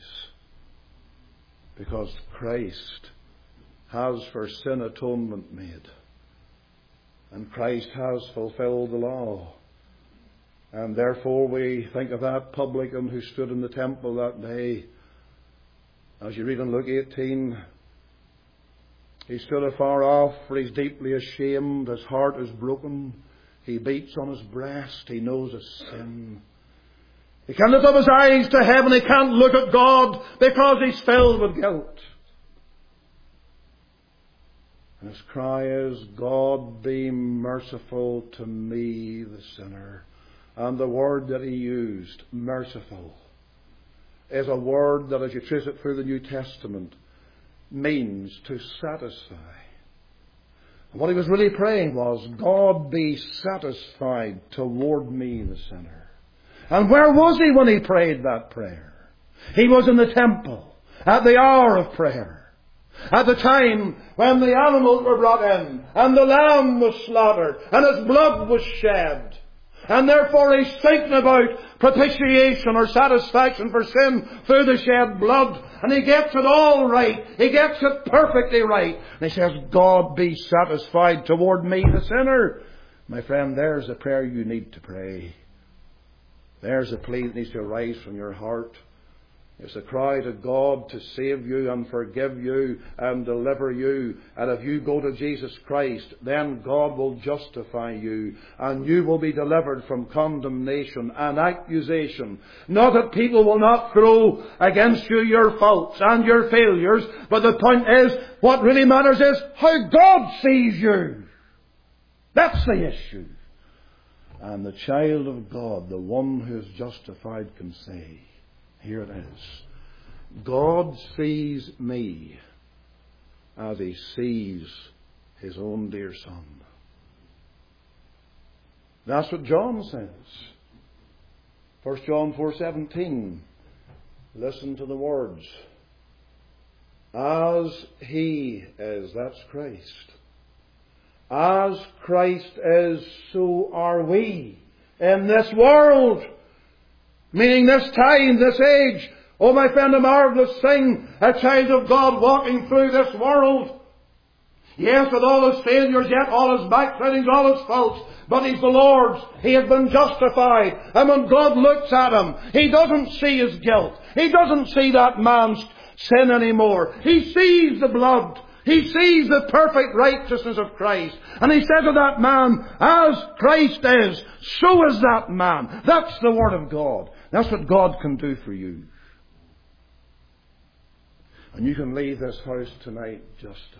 Because Christ has for sin atonement made. And Christ has fulfilled the law. And therefore we think of that publican who stood in the temple that day. As you read in Luke eighteen, he stood afar off, for he's deeply ashamed. His heart is broken. He beats on his breast. He knows his sin. He can't lift up his eyes to heaven. He can't look at God because he's filled with guilt. And his cry is, God, be merciful to me, the sinner. And the word that he used, merciful, is a word that, as you trace it through the New Testament, means to satisfy. And what he was really praying was, God, be satisfied toward me, the sinner. And where was he when he prayed that prayer? He was in the temple at the hour of prayer. At the time when the animals were brought in and the lamb was slaughtered and his blood was shed. And therefore he's thinking about propitiation or satisfaction for sin through the shed blood. And he gets it all right. He gets it perfectly right. And he says, God, be satisfied toward me, the sinner. My friend, there's a prayer you need to pray. There's a plea that needs to arise from your heart. It's a cry to God to save you and forgive you and deliver you. And if you go to Jesus Christ, then God will justify you. And you will be delivered from condemnation and accusation. Not that people will not throw against you your faults and your failures. But the point is, what really matters is how God sees you. That's the issue. And the child of God, the one who is justified, can say, here it is. God sees me as he sees His own dear Son. That's what John says. First John four seventeen. Listen to the words. As He is, that's Christ. As Christ is, so are we in this world. Meaning this time, this age. Oh, my friend, a marvellous thing. A child of God walking through this world. Yes, with all his failures, yet all his backslidings, all his faults. But he's the Lord's. He has been justified. And when God looks at him, He doesn't see his guilt. He doesn't see that man's sin anymore. He sees the blood. He sees the perfect righteousness of Christ. And He says to that man, as Christ is, so is that man. That's the Word of God. That's what God can do for you. And you can leave this house tonight justified.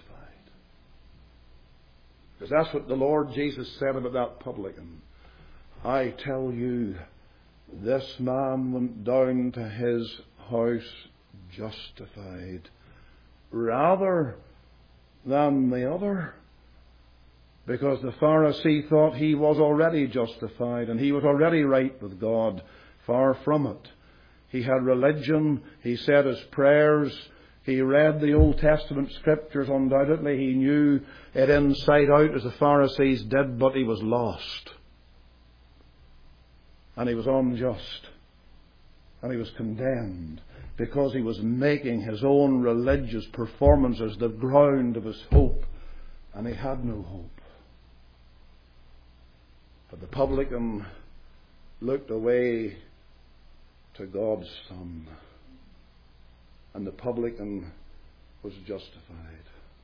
Because that's what the Lord Jesus said about that publican. I tell you, this man went down to his house justified rather than the other. Because the Pharisee thought he was already justified and he was already right with God. Far from it. He had religion. He said his prayers. He read the Old Testament scriptures undoubtedly. He knew it inside out as the Pharisees did, but he was lost. And he was unjust. And he was condemned because he was making his own religious performances the ground of his hope. And he had no hope. But the publican looked away to God's Son. And the publican was justified.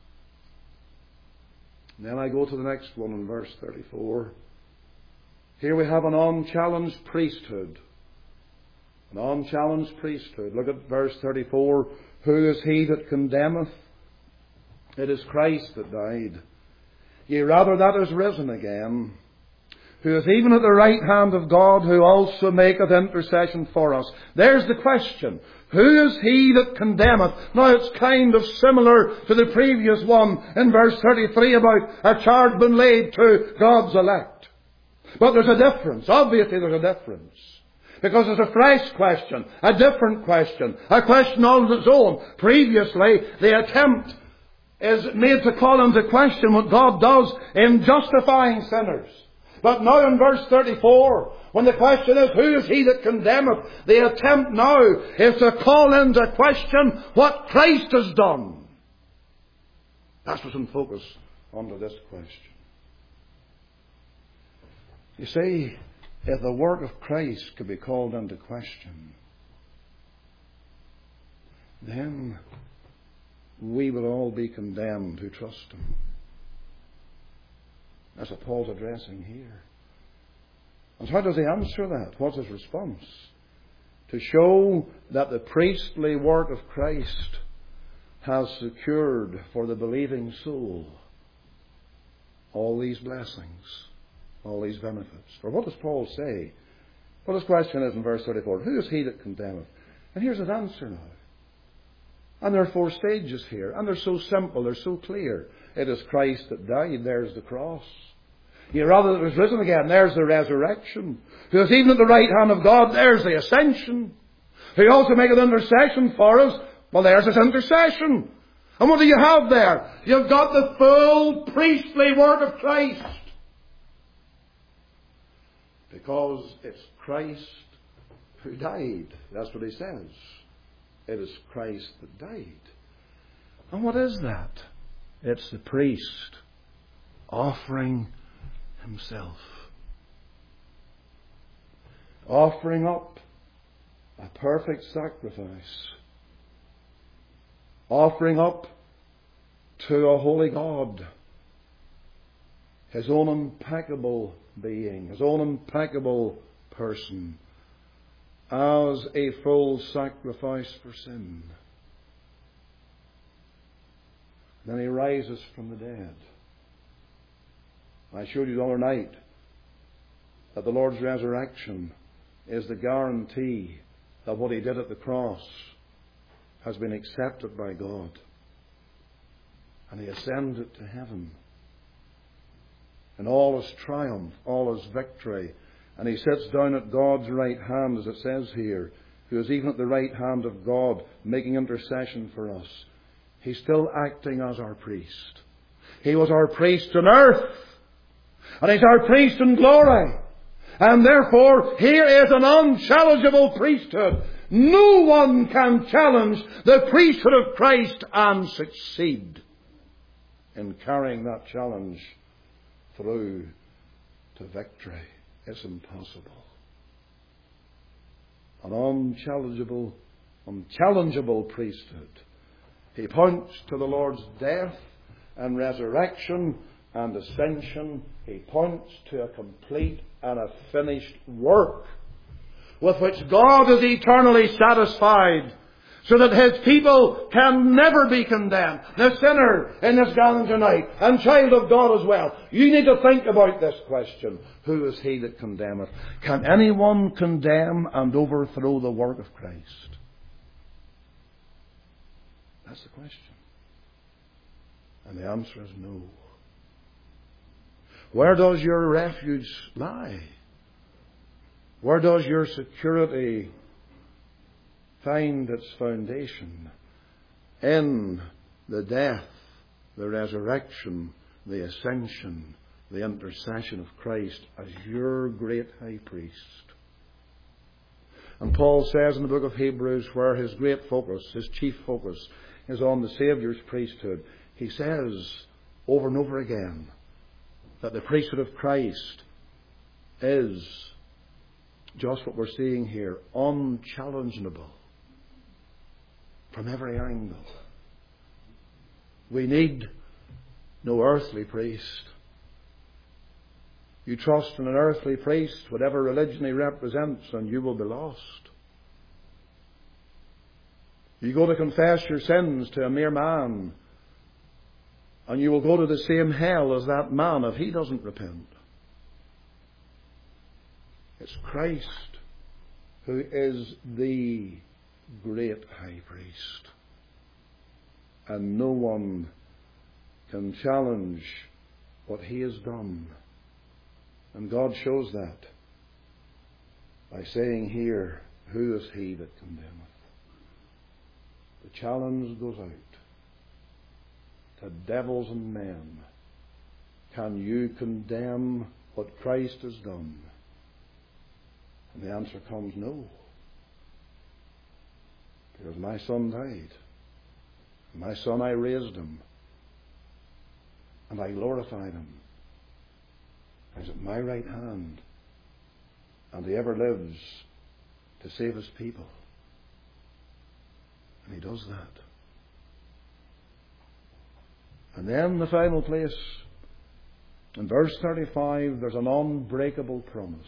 And then I go to the next one in verse thirty-four. Here we have an unchallenged priesthood. An unchallenged priesthood. Look at verse thirty-four. Who is he that condemneth? It is Christ that died. Yea, rather that is risen again. Who is even at the right hand of God, who also maketh intercession for us. There's the question. Who is he that condemneth? Now it's kind of similar to the previous one in verse thirty-three about a charge been laid to God's elect. But there's a difference. Obviously there's a difference. Because it's a fresh question, a different question, a question all of its own. Previously, the attempt is made to call into question what God does in justifying sinners. But now in verse thirty-four, when the question is, who is he that condemneth? The attempt now is to call into question what Christ has done. That's what's in focus under this question. You see, if the work of Christ could be called into question, then we would all be condemned who trust Him. That's what Paul's addressing here. And how does he answer that? What's his response? To show that the priestly work of Christ has secured for the believing soul all these blessings, all these benefits. For what does Paul say? Well, his question is in verse thirty-four, who is he that condemneth? And here's his answer now. And there are four stages here, and they're so simple, they're so clear. It is Christ that died, there's the cross. Yea, rather that was risen again, there's the resurrection. Who is even at the right hand of God, there's the ascension. Who also maketh intercession for us, well, there's his intercession. And what do you have there? You've got the full priestly work of Christ. Because it's Christ who died. That's what he says. It is Christ that died. And what is that? It's the priest offering himself. Offering up a perfect sacrifice. Offering up to a holy God his own impeccable being, his own impeccable person, as a full sacrifice for sin. Then he rises from the dead. I showed you the other night that the Lord's resurrection is the guarantee that what he did at the cross has been accepted by God. And he ascended to heaven. in all His triumph, all His victory. And He sits down at God's right hand, as it says here, who is even at the right hand of God, making intercession for us. He's still acting as our priest. He was our priest on earth, and He's our priest in glory. And therefore, here is an unchallengeable priesthood. No one can challenge the priesthood of Christ and succeed in carrying that challenge through to victory. It's impossible. An unchallengeable, unchallengeable priesthood. He points to the Lord's death and resurrection and ascension. He points to a complete and a finished work with which God is eternally satisfied, so that His people can never be condemned. The sinner in this gathering tonight, and child of God as well, you need to think about this question. Who is he that condemneth? Can anyone condemn and overthrow the work of Christ? That's the question. And the answer is no. Where does your refuge lie? Where does your security find its foundation? In the death, the resurrection, the ascension, the intercession of Christ as your great high priest. And Paul says in the book of Hebrews, where his great focus, his chief focus, is on the Saviour's priesthood, he says over and over again that the priesthood of Christ is just what we're seeing here, unchallengeable from every angle. We need no earthly priest. You trust in an earthly priest, whatever religion he represents, and you will be lost. You go to confess your sins to a mere man, and you will go to the same hell as that man if he doesn't repent. It's Christ who is the great high priest. And no one can challenge what he has done. And God shows that by saying here, who is he that condemneth? The challenge goes out to devils and men. Can you condemn what Christ has done? And the answer comes no. Because my son died. My son, I raised him. And I glorified him. He's at my right hand. And he ever lives to save his people. And he does that. And then the final place, in verse thirty-five, there's an unbreakable promise.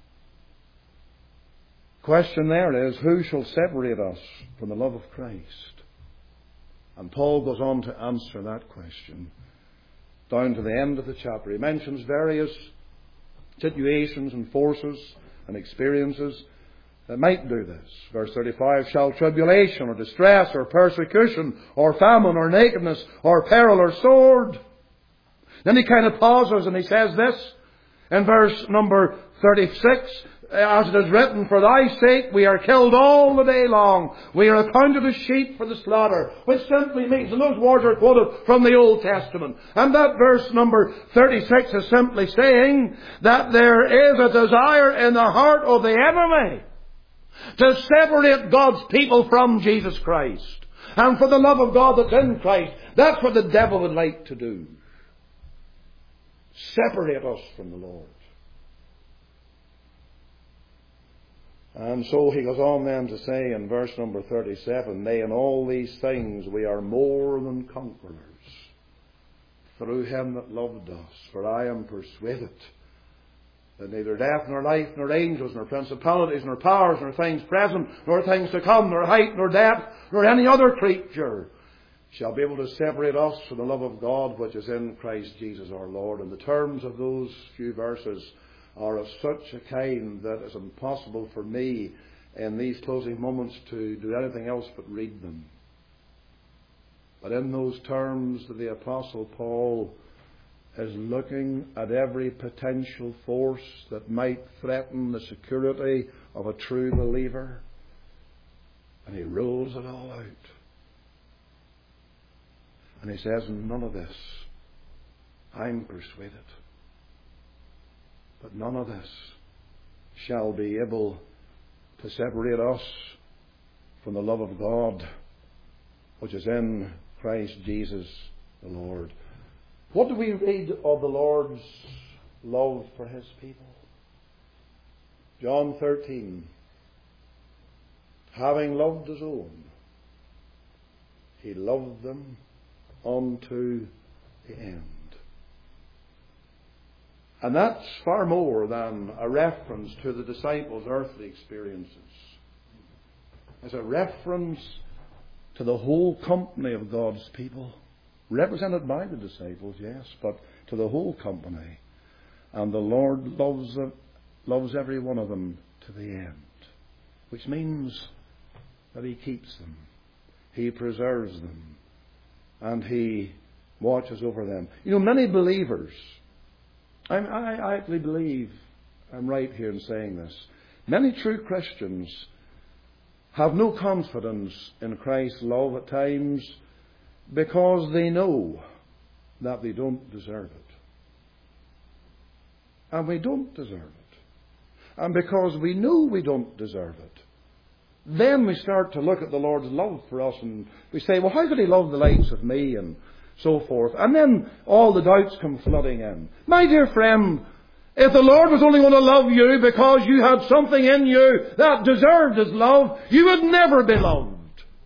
The question there is, who shall separate us from the love of Christ? And Paul goes on to answer that question down to the end of the chapter. He mentions various situations and forces and experiences that might do this. Verse thirty-five, shall tribulation or distress or persecution or famine or nakedness or peril or sword? Then he kind of pauses and he says this in verse number thirty-six, as it is written, for thy sake we are killed all the day long. We are accounted as sheep for the slaughter. Which simply means, and those words are quoted from the Old Testament. And that verse number thirty-six is simply saying that there is a desire in the heart of the enemy to separate God's people from Jesus Christ. And for the love of God that's in Christ, that's what the devil would like to do. Separate us from the Lord. And so he goes on then to say in verse number thirty-seven, nay, in all these things we are more than conquerors through him that loved us. For I am persuaded that neither death, nor life, nor angels, nor principalities, nor powers, nor things present, nor things to come, nor height, nor depth, nor any other creature shall be able to separate us from the love of God which is in Christ Jesus our Lord. And the terms of those few verses are of such a kind that it's impossible for me in these closing moments to do anything else but read them. But in those terms that the Apostle Paul is looking at every potential force that might threaten the security of a true believer, and He rules it all out. And He says, none of this, I'm persuaded, but none of this shall be able to separate us from the love of God which is in Christ Jesus the Lord. What do we read of the Lord's love for His people? John thirteen. Having loved His own, He loved them unto the end. And that's far more than a reference to the disciples' earthly experiences. It's a reference to the whole company of God's people, represented by the disciples, yes, but to the whole company. And the Lord loves them, loves every one of them to the end, which means that He keeps them, He preserves them, and He watches over them. You know, many believers, I, I actually believe I'm right here in saying this, many true Christians have no confidence in Christ's love at times because they know that they don't deserve it. And we don't deserve it. And because we know we don't deserve it, then we start to look at the Lord's love for us and we say, well, how could He love the likes of me and so forth? And then all the doubts come flooding in. My dear friend, if the Lord was only going to love you because you had something in you that deserved His love, you would never be loved.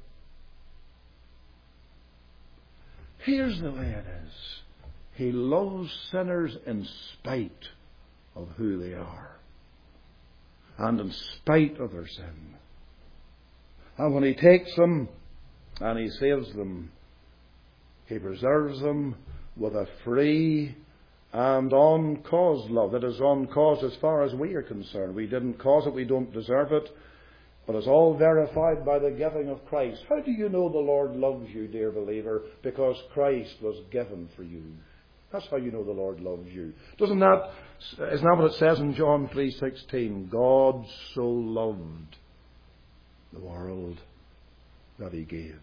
Here's the way it is. He loves sinners in spite of who they are and in spite of their sin. And when He takes them and He saves them, He preserves them with a free and uncaused love. That is uncaused as far as we are concerned. We didn't cause it, we don't deserve it, but it's all verified by the giving of Christ. How do you know the Lord loves you, dear believer? Because Christ was given for you. That's how you know the Lord loves you. Doesn't that, isn't that what it says in John three sixteen? God so loved the world that He gave.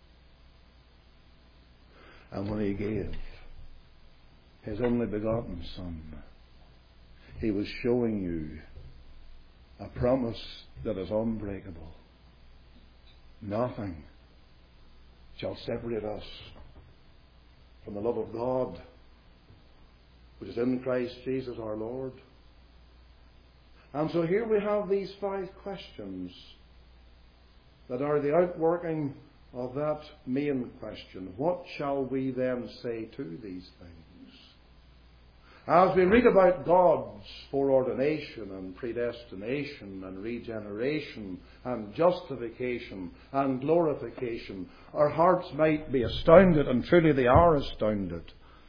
And when He gave His only begotten Son, He was showing you a promise that is unbreakable. Nothing shall separate us from the love of God which is in Christ Jesus our Lord. And so here we have these five questions that are the outworking of that main question. What shall we then say to these things? As we read about God's foreordination and predestination and regeneration and justification and glorification, our hearts might be astounded, and truly they are astounded.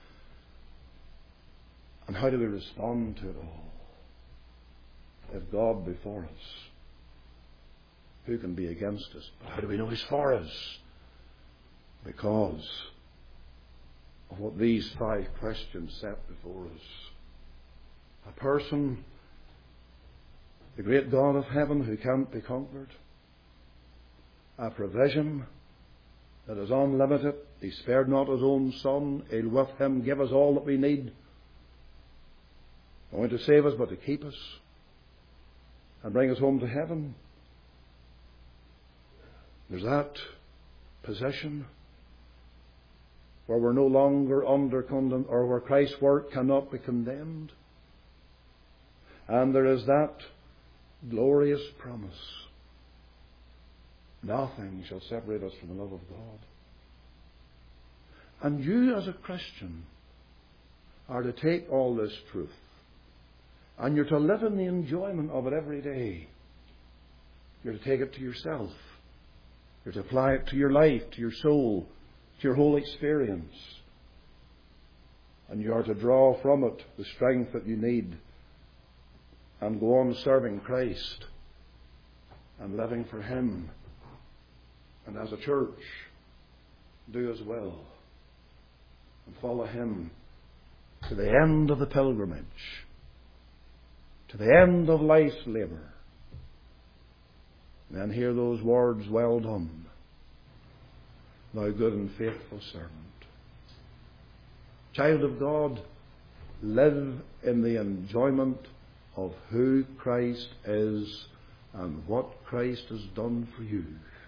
And how do we respond to it all? If God be for us, who can be against us? But how do we know He's for us? Because of what these five questions set before us. A person, the great God of heaven who can't be conquered. A provision that is unlimited. He spared not His own Son. He'll with Him give us all that we need. Not only to save us, but to keep us and bring us home to heaven. There's that position where we're no longer under condemnation, or where Christ's work cannot be condemned. And there is that glorious promise. Nothing shall separate us from the love of God. And you as a Christian are to take all this truth and you're to live in the enjoyment of it every day. You're to take it to yourself. You're to apply it to your life, to your soul, to your whole experience. And you are to draw from it the strength that you need and go on serving Christ and living for Him. And as a church, do His will and follow Him to the end of the pilgrimage, to the end of life's labour. And then hear those words, well done, thou good and faithful servant. Child of God, live in the enjoyment of who Christ is and what Christ has done for you.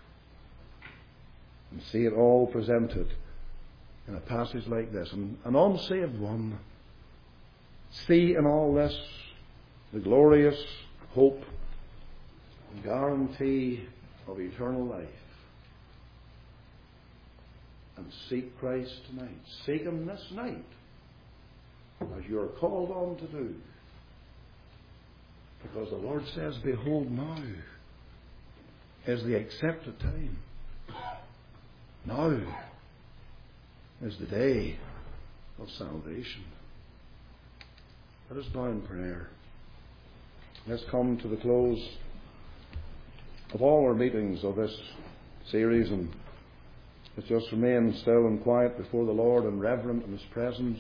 And see it all presented in a passage like this. And an unsaved one, see in all this the glorious hope and guarantee of eternal life. And seek Christ tonight. Seek Him this night, as you are called on to do. Because the Lord says, behold, now is the accepted time. Now is the day of salvation. Let us bow in prayer. Let's come to the close of all our meetings of this series, and let's just remain still and quiet before the Lord and reverent in His presence.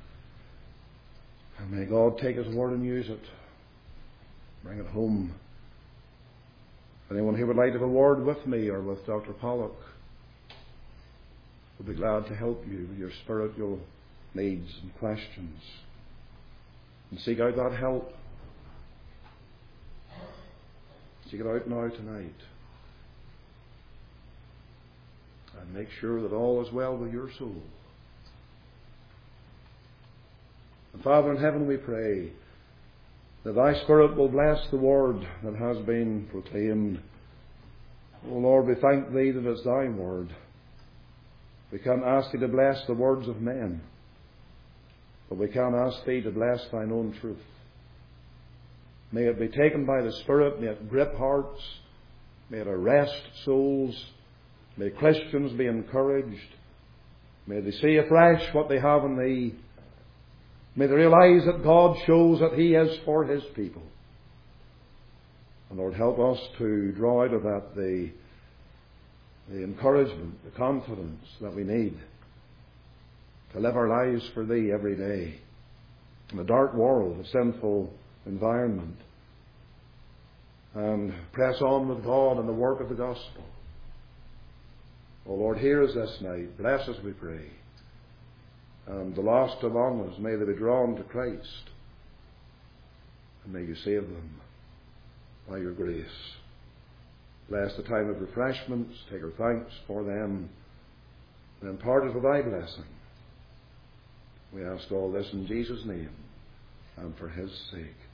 And may God take His word and use it. Bring it home. If anyone here would like to have a word with me or with Doctor Pollock, we'll be glad to help you with your spiritual needs and questions. And seek out that help. Seek it out now tonight. And make sure that all is well with your soul. And Father in heaven, we pray that Thy Spirit will bless the word that has been proclaimed. O Lord, we thank Thee that it's Thy word. We can't ask Thee to bless the words of men, but we can ask Thee to bless Thine own truth. May it be taken by the Spirit, may it grip hearts, may it arrest souls, may Christians be encouraged, may they see afresh what they have in Thee. May they realize that God shows that He is for His people. And Lord, help us to draw out of that the, the encouragement, the confidence that we need to live our lives for Thee every day in a dark world, a sinful environment, and press on with God in the work of the gospel. Oh Lord, hear us this night. Bless us, we pray. And the lost among us, may they be drawn to Christ. And may You save them by Your grace. Bless the time of refreshments. Take our thanks for them. And impart us with Thy blessing. We ask all this in Jesus' name and for His sake.